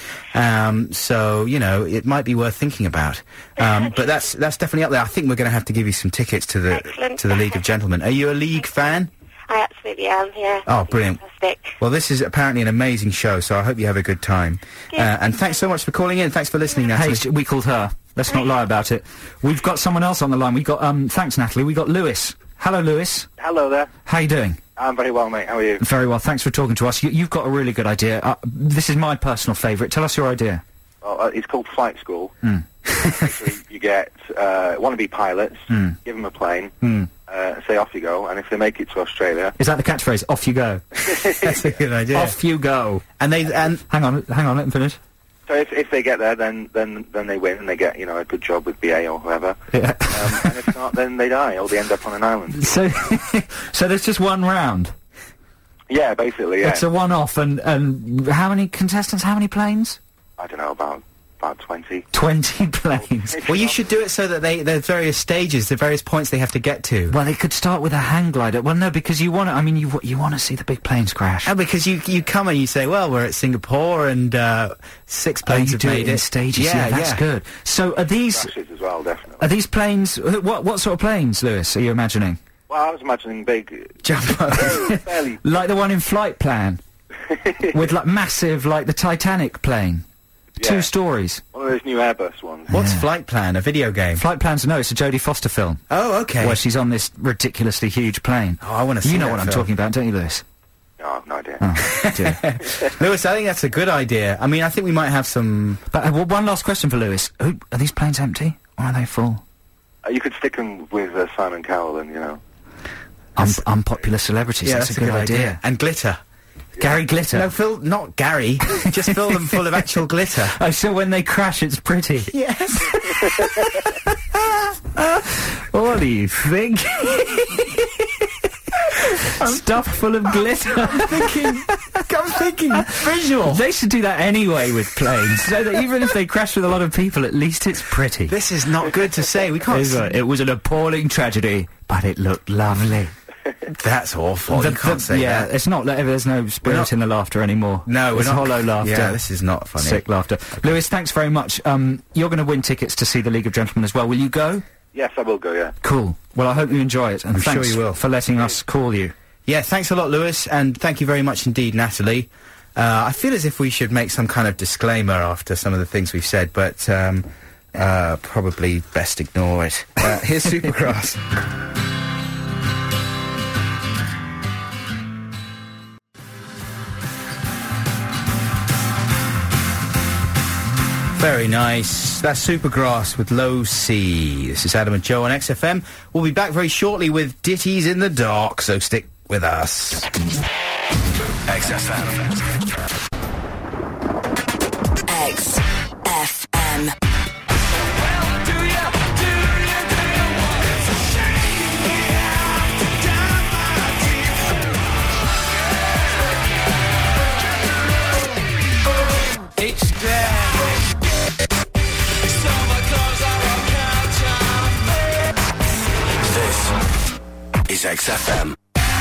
So, it might be worth thinking about. But that's definitely up there. I think we're going to have to give you some tickets to the League of Gentlemen. Are you a League fan? I absolutely am, yeah. Oh, brilliant. Fantastic. Well, this is apparently an amazing show, so I hope you have a good time. And thanks so much for calling in. Thanks for listening, Natalie. Hey, we called her. Let's not lie about it. We've got someone else on the line. We got, thanks, Natalie. We got Lewis. Hello, Lewis. Hello there. How you doing? I'm very well, mate. How are you? Very well. Thanks for talking to us. You've got a really good idea. This is my personal favourite. Tell us your idea. Well, it's called Flight School. Basically, you get wannabe pilots, give them a plane, say off you go, and if they make it to Australia... Is that the catchphrase? Off you go. That's a good idea. Off you go. And hang on, let them finish. So if they get there, then they win and they get, a good job with BA or whoever. Yeah. And if not, then they die or they end up on an island. So there's just one round? Yeah, basically, yeah. It's a one-off, and how many contestants, how many planes? I don't know, about 20. 20 planes. Well, you should do it so that there's various stages, the various points they have to get to. Well, they could start with a hang glider. Well, no, because you want to, you want to see the big planes crash. Oh, because you come and you say, well, we're at Singapore and 6 planes have made it. In stages. Yeah, that's good. So are these... Crashes as well, definitely. Are these planes... What sort of planes, Lewis, are you imagining? Well, I was imagining big... Jumbo. Fairly... Like the one in Flight Plan? With, massive, like the Titanic plane? Yeah. 2 stories. One of those new Airbus ones. What's Flight Plan? A video game? Flight Plan's it's a Jodie Foster film. Oh, okay. Where she's on this ridiculously huge plane. Oh, I want to see You know that what I'm film. talking about, don't you, Lewis? No, I have no idea. Oh, dear. Lewis, I think that's a good idea. I mean, I think we might have some... But one last question for Lewis. Are these planes empty? Or are they full? You could stick them with Simon Cowell and, Unpopular celebrities. Yeah, that's a good idea. And glitter. Gary Glitter. No, not Gary. Just fill them full of actual glitter. Oh, so when they crash, it's pretty. Yes. What do you think? Stuffed full of glitter. I'm thinking visual. They should do that anyway with planes, so that even if they crash with a lot of people, at least it's pretty. This is not good to say. We can't... It was an appalling tragedy, but it looked lovely. That's awful. You can't say that. It's not. There's no spirit in the laughter anymore. No, it's hollow laughter. Yeah, this is not funny. Sick laughter. Lewis, thanks very much. You're going to win tickets to see the League of Gentlemen as well. Will you go? Yes, I will go, yeah. Cool. Well, I hope you enjoy it, and I'm thanks sure you will. for letting us call you. Yeah, thanks a lot, Lewis, and thank you very much indeed, Natalie. I feel as if we should make some kind of disclaimer after some of the things we've said, but probably best ignore it. Here's Supergrass. Very nice. That's Supergrass with Low C. This is Adam and Joe on XFM. We'll be back very shortly with Ditties in the Dark, so stick with us. XFM. XFM. Is XFM.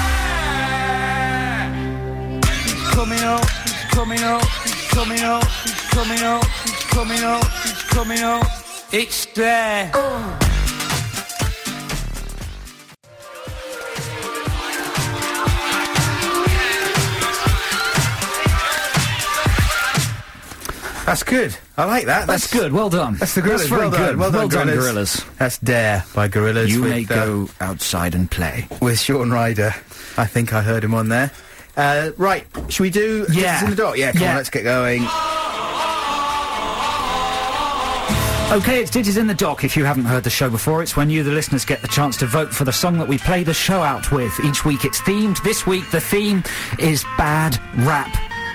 Coming up, he's coming up, he's coming up, he's coming up, he's coming up, he's coming up. It's there. That's good. I like that. That's good. Well done. That's the Gorillaz. That's very Well done. good. Well done, Gorillaz. That's Dare by Gorillaz. You with, may go outside and play. with Sean Ryder. I think I heard him on there. Right, should we do Yeah. This in the Dock? Yeah, come on, let's get going. Okay, it's Ditties in the Dock. If you haven't heard the show before, it's when you, the listeners, get the chance to vote for the song that we play the show out with. Each week it's themed. This week the theme is bad rap.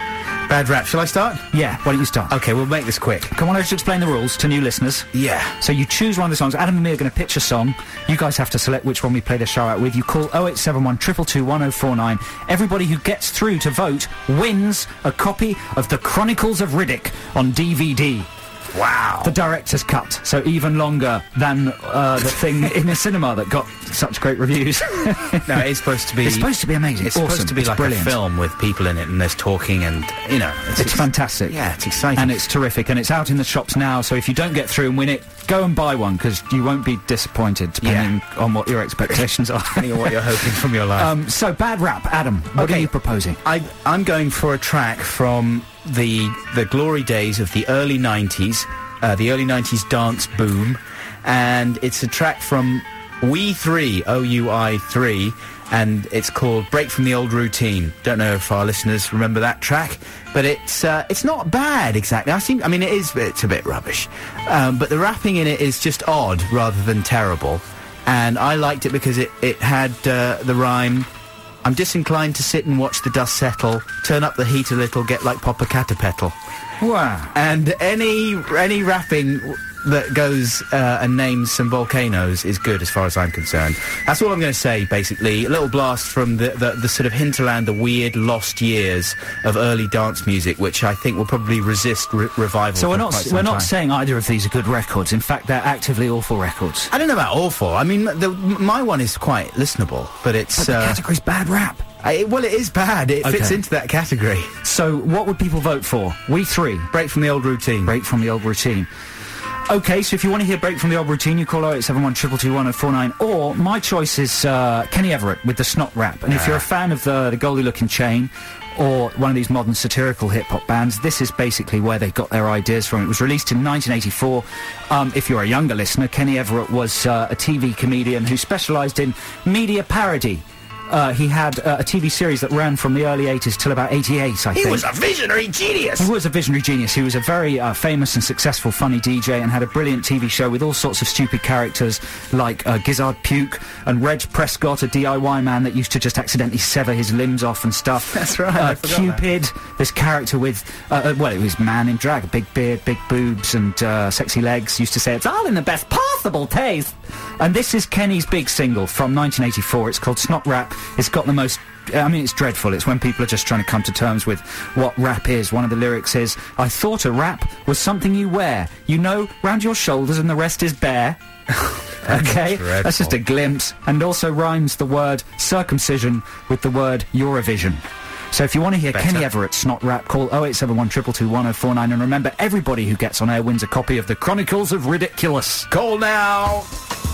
Bad rap. Shall I start? Yeah, why don't you start? Okay, we'll make this quick. Come on, let's explain the rules to new listeners. Yeah. So you choose one of the songs. Adam and me are going to pitch a song. You guys have to select which one we play the show out with. You call 0871 222 1049. Everybody who gets through to vote wins a copy of The Chronicles of Riddick on DVD. Wow. The director's cut, so even longer than the thing in the cinema that got such great reviews. No, it's supposed to be... It's supposed to be amazing. It's awesome. supposed to be It's like brilliant. a film with people in it and there's talking and, you know... It's fantastic. Yeah, it's exciting. And it's terrific, and it's out in the shops now, so if you don't get through and win it, go and buy one, because you won't be disappointed, depending on what your expectations are. Depending on what you're hoping from your life. So, bad rap. Adam, what are you proposing? I'm going for a track from the glory days of the early 90s, the early 90s dance boom, and it's a track from We3, OUI3, and it's called Break From The Old Routine. Don't know if our listeners remember that track, but it's not bad exactly. It's a bit rubbish, but the rapping in it is just odd rather than terrible, and I liked it because it had the rhyme, I'm disinclined to sit and watch the dust settle, turn up the heat a little, get like Popocatépetl. Wow. And any rapping that goes and names some volcanoes is good as far as I'm concerned. That's all I'm going to say, basically. A little blast from the sort of hinterland, the weird lost years of early dance music, which I think will probably resist revival. So for we're quite some not time. saying either of these are good records. In fact, they're actively awful records. I don't know about awful. I mean, my one is quite listenable, but it's... But the category's bad rap. Well, it is bad. It fits Okay. into that category. So what would people vote for? We three. Break From The Old Routine. Break From The Old Routine. Okay, so if you want to hear Break From The Old Routine, you call 0871 222 1049. Or my choice is Kenny Everett with the Snot Rap. And if you're a fan of the Goldie-looking Chain, or one of these modern satirical hip-hop bands, this is basically where they got their ideas from. It was released in 1984. If you're a younger listener, Kenny Everett was a TV comedian who specialised in media parody. He had a TV series that ran from the early 80s till about 88, I think. He was a visionary genius. He was a visionary genius. He was a very famous and successful funny DJ and had a brilliant TV show with all sorts of stupid characters like Gizzard Puke and Reg Prescott, a DIY man that used to just accidentally sever his limbs off and stuff. That's right, I forgot Cupid, this character with, it was man in drag, a big beard, big boobs and sexy legs, used to say it's all in the best possible taste. And this is Kenny's big single from 1984. It's called Snot Rap. It's got the most... it's dreadful. It's when people are just trying to come to terms with what rap is. One of the lyrics is, I thought a rap was something you wear. You know, round your shoulders and the rest is bare. Okay? dreadful. That's just a glimpse. And also rhymes the word circumcision with the word Eurovision. So if you want to hear Better. Kenny Everett Snot Rap, call 0871 222 1049. And remember, everybody who gets on air wins a copy of The Chronicles of Ridiculous. Call now!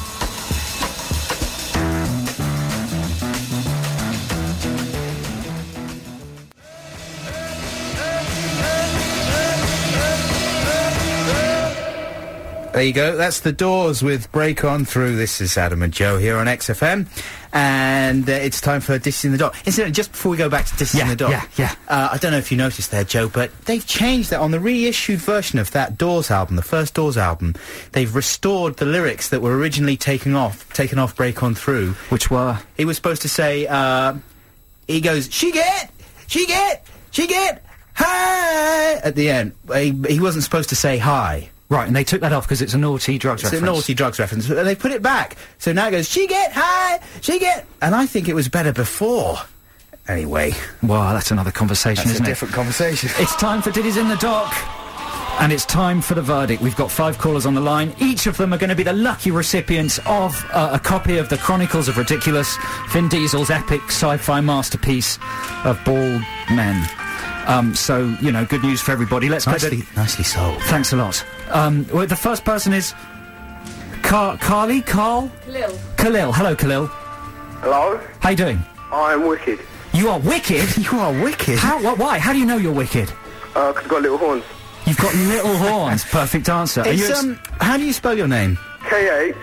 There you go. That's The Doors with Break On Through. This is Adam and Joe here on XFM. And it's time for Dishes in the Dock. Incidentally, just before we go back to Dishes in the Dock. yeah. I don't know if you noticed there, Joe, but they've changed that on the reissued version of that Doors album, the first Doors album. They've restored the lyrics that were originally taken off Break On Through. Which were? He was supposed to say, he goes, she get, hi, at the end. He wasn't supposed to say hi. Right, and they took that off because it's a naughty drugs It's reference. a naughty drugs reference. And they put it back. So now it goes, she get, hi, she get. And I think it was better before. Anyway. Well, that's another conversation, That's isn't a it? different conversation. It's time for Ditties in the Dock. And it's time for the verdict. We've got 5 callers on the line. Each of them are going to be the lucky recipients of a copy of The Chronicles of Ridiculous, Vin Diesel's epic sci-fi masterpiece of bald men. So, you know, good news for everybody. Let's go to... Nicely sold. Thanks a lot. Well, the first person is... Carl? Khalil. Khalil. Hello, Khalil. Hello? How you doing? I'm wicked. You are wicked? You are wicked. How? Why? How do you know you're wicked? 'Cause I've got little horns. You've got little horns. Perfect answer. Are It's, you how do you spell your name? K-H-A-L.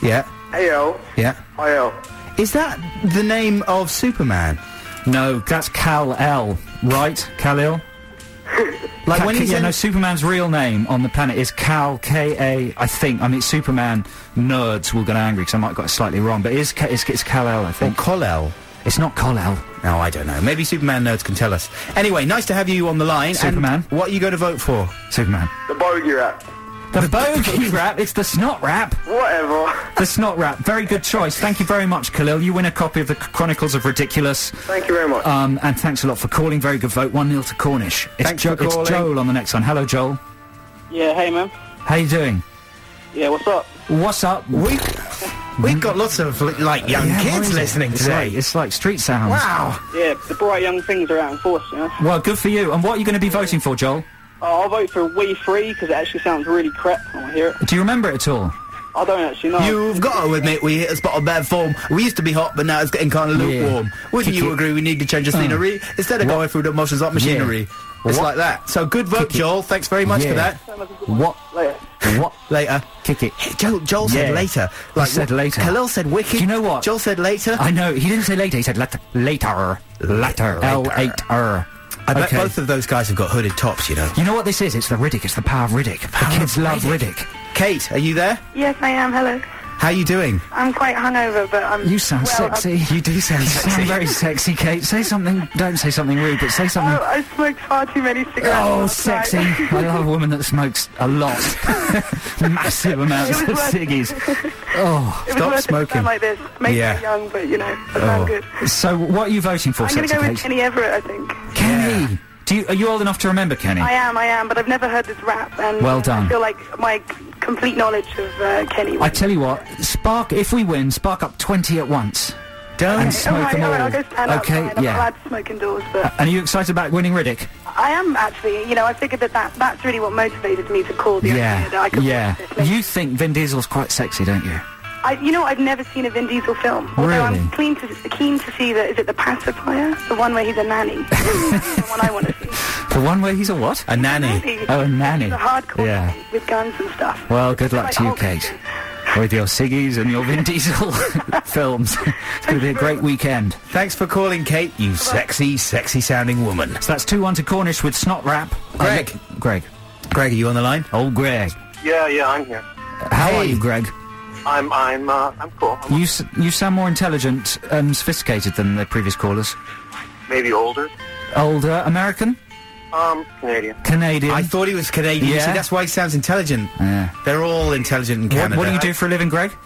Yeah. I-L. Is that the name of Superman? No, that's Kal-El, right? Kal-El? Like when he's in... no, Superman's real name on the planet is Kal, K-A, I think. I mean, Superman nerds will get angry because I might have got it slightly wrong, but it's Kal-El, I Or think. Kal-El? It's not Kal-El. No, I don't know. Maybe Superman nerds can tell us. Anyway, nice to have you on the line. Superman. And what are you going to vote for? Superman. The bogey rap. The bogey rap, it's the snot rap. Whatever. The snot rap, very good choice. Thank you very much, Khalil. You win a copy of the Chronicles of Ridiculous. Thank you very much. And thanks a lot for calling. Very good vote. 1-0 to Cornish. Thanks for calling. It's Joel on the next one. Hello, Joel. Yeah, hey, man. How you doing? Yeah, what's up? What's up? We've got lots of, like, young kids listening today. It's like street sounds. Wow. Yeah, the bright young things are out in force, you know? Well, good for you. And what are you going to be voting for, Joel? I'll vote for We Free, because it actually sounds really crap when I hear it. Do you remember it at all? I don't actually know. You've got to admit we hit a spot of bad form. We used to be hot, but now it's getting kind of lukewarm. Wouldn't you agree we need to change the scenery? Instead of going through the motions like machinery. It's like that. So good vote, Joel. Thanks very much for that. What? Later. What? Later. Kick it. Hey, Joel said later. He said later. Khalil said wicked. Do you know what? Joel said later. I know. He didn't say later. He said later. Later. L8R. I bet both of those guys have got hooded tops, you know. You know what this is? It's the Riddick. It's the power of Riddick. The kids love Riddick. Kate, are you there? Yes, I am. Hello. How you doing? I'm quite hungover, but I'm... You sound sexy. You do sound You sexy. sound very sexy, Kate. Say something. Don't say something rude, but say something. Oh, I smoked far too many cigarettes. Oh, last night. sexy. I love a woman that smokes a lot. Massive amounts of It was worth it. ciggies. Oh, It was Stop worth it to smoking. sound like this. Maybe Yeah. I'm young, but, you know, I sound good. So, what are you voting for, I'm going to sexy go with Kate? Kenny Everett, I think. Kenny! Are you old enough to remember Kenny? I am, but I've never heard this rap, and Well done. I feel like my complete knowledge of Kenny... I tell you what, if we win, spark up 20 at once. And smoke them all. I'll go stand Okay, outside. I'm yeah. not allowed to smoke indoors, but... And are you excited about winning Riddick? I am, actually. You know, I figured that's really what motivated me to call the idea that I could Yeah. win this. You think Vin Diesel's quite sexy, don't you? You know, I've never seen a Vin Diesel film. Although Really? I'm keen to see is it The Pacifier? The one where he's a nanny. The one I want to see. The one where he's a what? A nanny. Oh, a nanny. The hardcore Yeah. nanny with guns and stuff. Well, good luck Like to you, Hulk. Kate. With your ciggies and your Vin Diesel films. It's going to be a great weekend. Thanks for calling, Kate, you sexy, sexy sounding woman. So that's 2-1 to Cornish with Snot Rap. Greg. Greg, Are you on the line? Oh, Greg. Yeah, I'm here. How are you, Greg? I'm cool. You sound more intelligent and sophisticated than the previous callers. Maybe older. Older, American? Canadian. Canadian. I thought he was Canadian. Yeah? See, that's why he sounds intelligent. Yeah. They're all intelligent in Canada. What do you do for a living, Greg?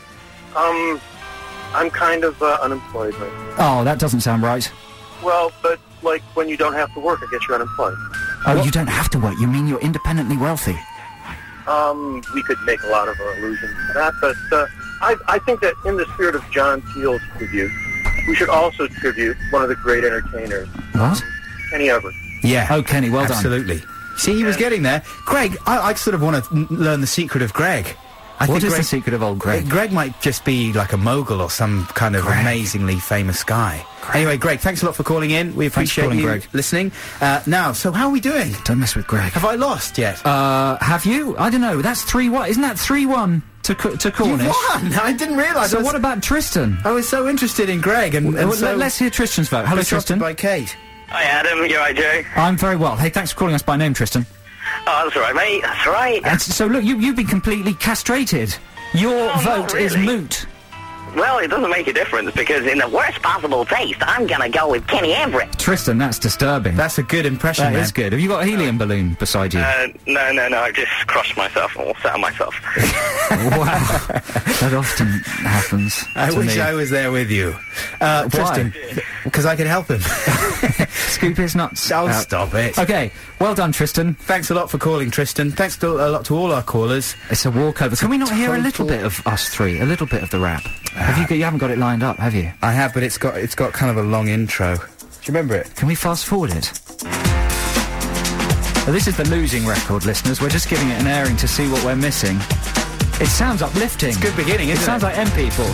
I'm kind of unemployed right now. Oh, that doesn't sound right. Well, but like when you don't have to work, I guess you're unemployed. Oh, you don't have to work. You mean you're independently wealthy? We could make a lot of allusions to that, but I think that in the spirit of John Peel's tribute, we should also tribute one of the great entertainers, What? Kenny Everett. Yeah. Oh, Kenny, well done. Absolutely. See, he was getting there. Greg, I sort of want to learn the secret of Greg. What is the secret of old Greg? Greg might just be like a mogul or some kind of amazingly famous guy. Anyway, Greg, thanks a lot for calling in. We Thanks for appreciate calling, you Greg. listening. Now, so how are we doing? Don't mess with Greg. Have I lost yet? Have you? I don't know. That's 3-1. Isn't that 3-1 to Cornish? You won! I didn't realise. So what about Tristan? I was so interested in Greg, and so let's hear Tristan's vote. Hello, Tristan. by Kate. Hi, Adam. You alright, Joe? I'm very well. Hey, thanks for calling us by name, Tristan. Oh, that's all right, mate. That's all right. And so, look, you've been completely castrated. Your Oh, vote not is really. moot. Well, it doesn't make a difference because in the worst possible taste, I'm gonna go with Kenny Everett. Tristan, that's disturbing. That's a good impression, That man. is good. Have you got a helium balloon beside you? No. I just crushed myself or sat on myself. Wow. That often happens. I to wish me. I was there with you. Tristan, because I could help him. Scoop his nuts. Oh, out. stop it. Okay, well done, Tristan. Thanks a lot for calling, Tristan. Thanks a lot to all our callers. It's a walkover. Can we not hear a little bit of us three? A little bit of the rap? You haven't got it lined up, have you? I have, but it's got kind of a long intro. Do you remember it? Can we fast forward it? Well, this is the losing record, listeners. We're just giving it an airing to see what we're missing. It sounds uplifting. It's a good beginning, isn't it? It sounds like M People.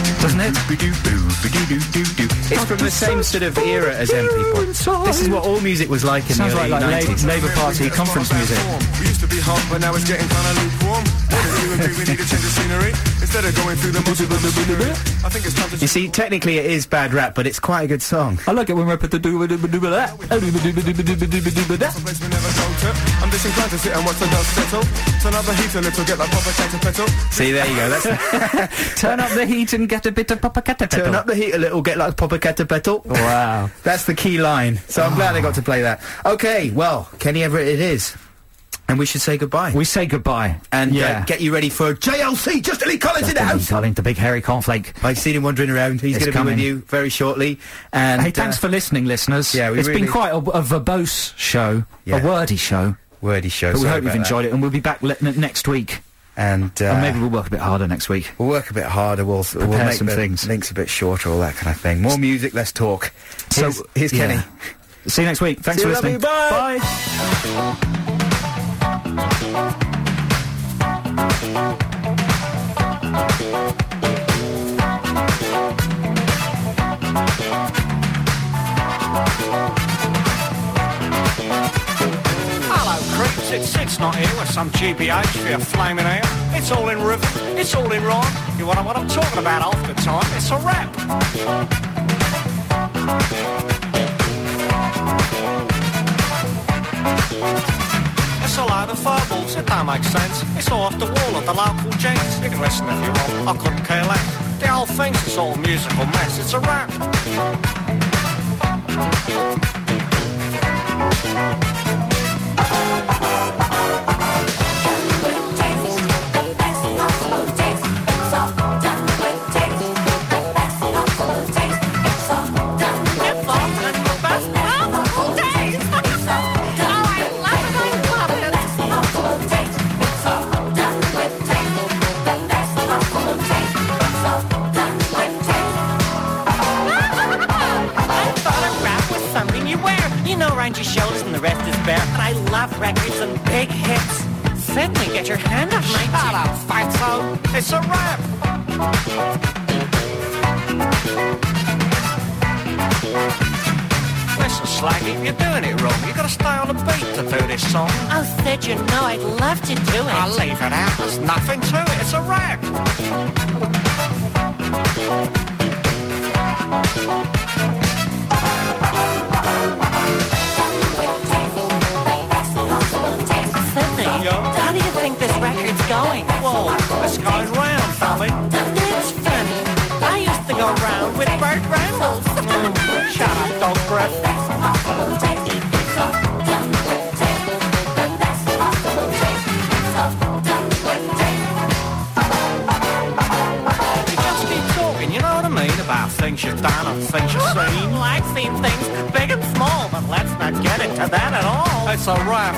Doesn't it? It's from the same sort of era as M People. This is what all music was like in Sounds the early like 90s. Labour Party conference music. We used to be hot, but now it's getting kind of lukewarm. What do you agree? We need to change the scenery instead of going through the motions of the machinery. I think it's time to. You see, technically it is bad rap, but it's quite a good song. I like it when we put the do-ba-do-ba-do-ba-da. I'm disinclined to sit and watch the dust settle. Turn up the heat a little, get like proper caterpillar. See, there you go. That's Turn up the heat and get a bit of Popocatépetl. turn up the heat a little, get like Popocatépetl. Wow. That's the key line. So I'm glad I got to play that. Okay, well, Kenny Everett it is. And we should say goodbye. We say goodbye. And get you ready for JLC, Just Elite Collins in the house. Colin, the big hairy cornflake. I've seen him wandering around. He's going to be with you very shortly. And hey, thanks for listening, listeners. Yeah, it's been quite a verbose show, a wordy show. Wordy show. But we hope you've enjoyed it, and we'll be back next week. And maybe we'll work a bit harder next week. We'll work a bit harder. We'll make some things. Links a bit shorter, all that kind of thing. More music, less talk. Here's Kenny. See you next week. Thanks for listening. Bye. Hello, creeps. It's not here with some GBH for your flaming hair. It's all in rhythm. It's all in rhyme. You want what I'm talking about half the time? It's a rap. It's a load of fireballs, it don't make sense. It's all off the wall of the local gents. You can listen if you want, I couldn't care less. The whole thing's a sort of musical mess, it's a rap. Around your shoulders and the rest is bare. And I love records and big hits. Sydney, get your hand up, mate. Shut up, fatso. It's a rap. Listen, Slaggy, you're doing it wrong. You gotta stay on the beat to do this song. Oh, Sid, you know I'd love to do it. I'll leave it out. There's nothing to it. It's a rap. How do you think this record's going? Whoa, this goes round, dummy. It's funny. I used to go round with Burt Reynolds. Shut up, dog breath. You just keep talking, you know what I mean? About things you've done and things you've seen. Well, I've seen things big and small, but let's not get into that at all. It's a rap.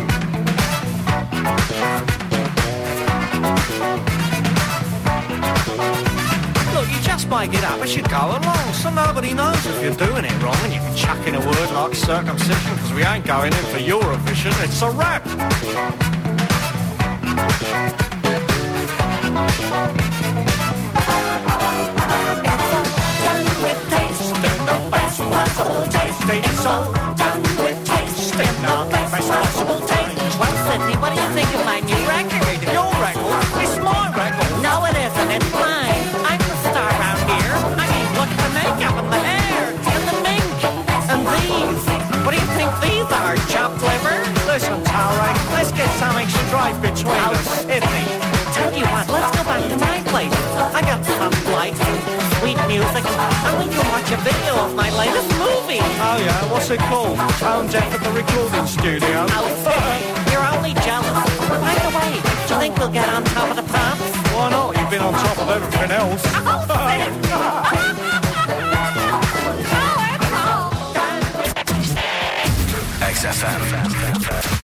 Look, you just make it up as you go along, so nobody knows if you're doing it wrong, and you can chuck in a word like circumcision, because we ain't going in for Eurovision, it's a rap. It's all done with taste in the best possible taste. Well, Sydney, what do you think of my new record? Your record? It's my record. No, it isn't. It's mine. I'm the star around here. I mean, look at the makeup and the hair and the mink and these. What do you think these are? Chopped liver? Listen, Tara, let's get something straight between us, Sydney. Tell you what, let's go back to my place. I got some lights and sweet music, and we can watch a video of my latest movie. Oh yeah, what's it called? Tone Deaf at the recording studio. Oh, Sydney, you're only jealous. By the way, do you think we'll get on top of the pops? Why not? You've been on top of everything else. XFM.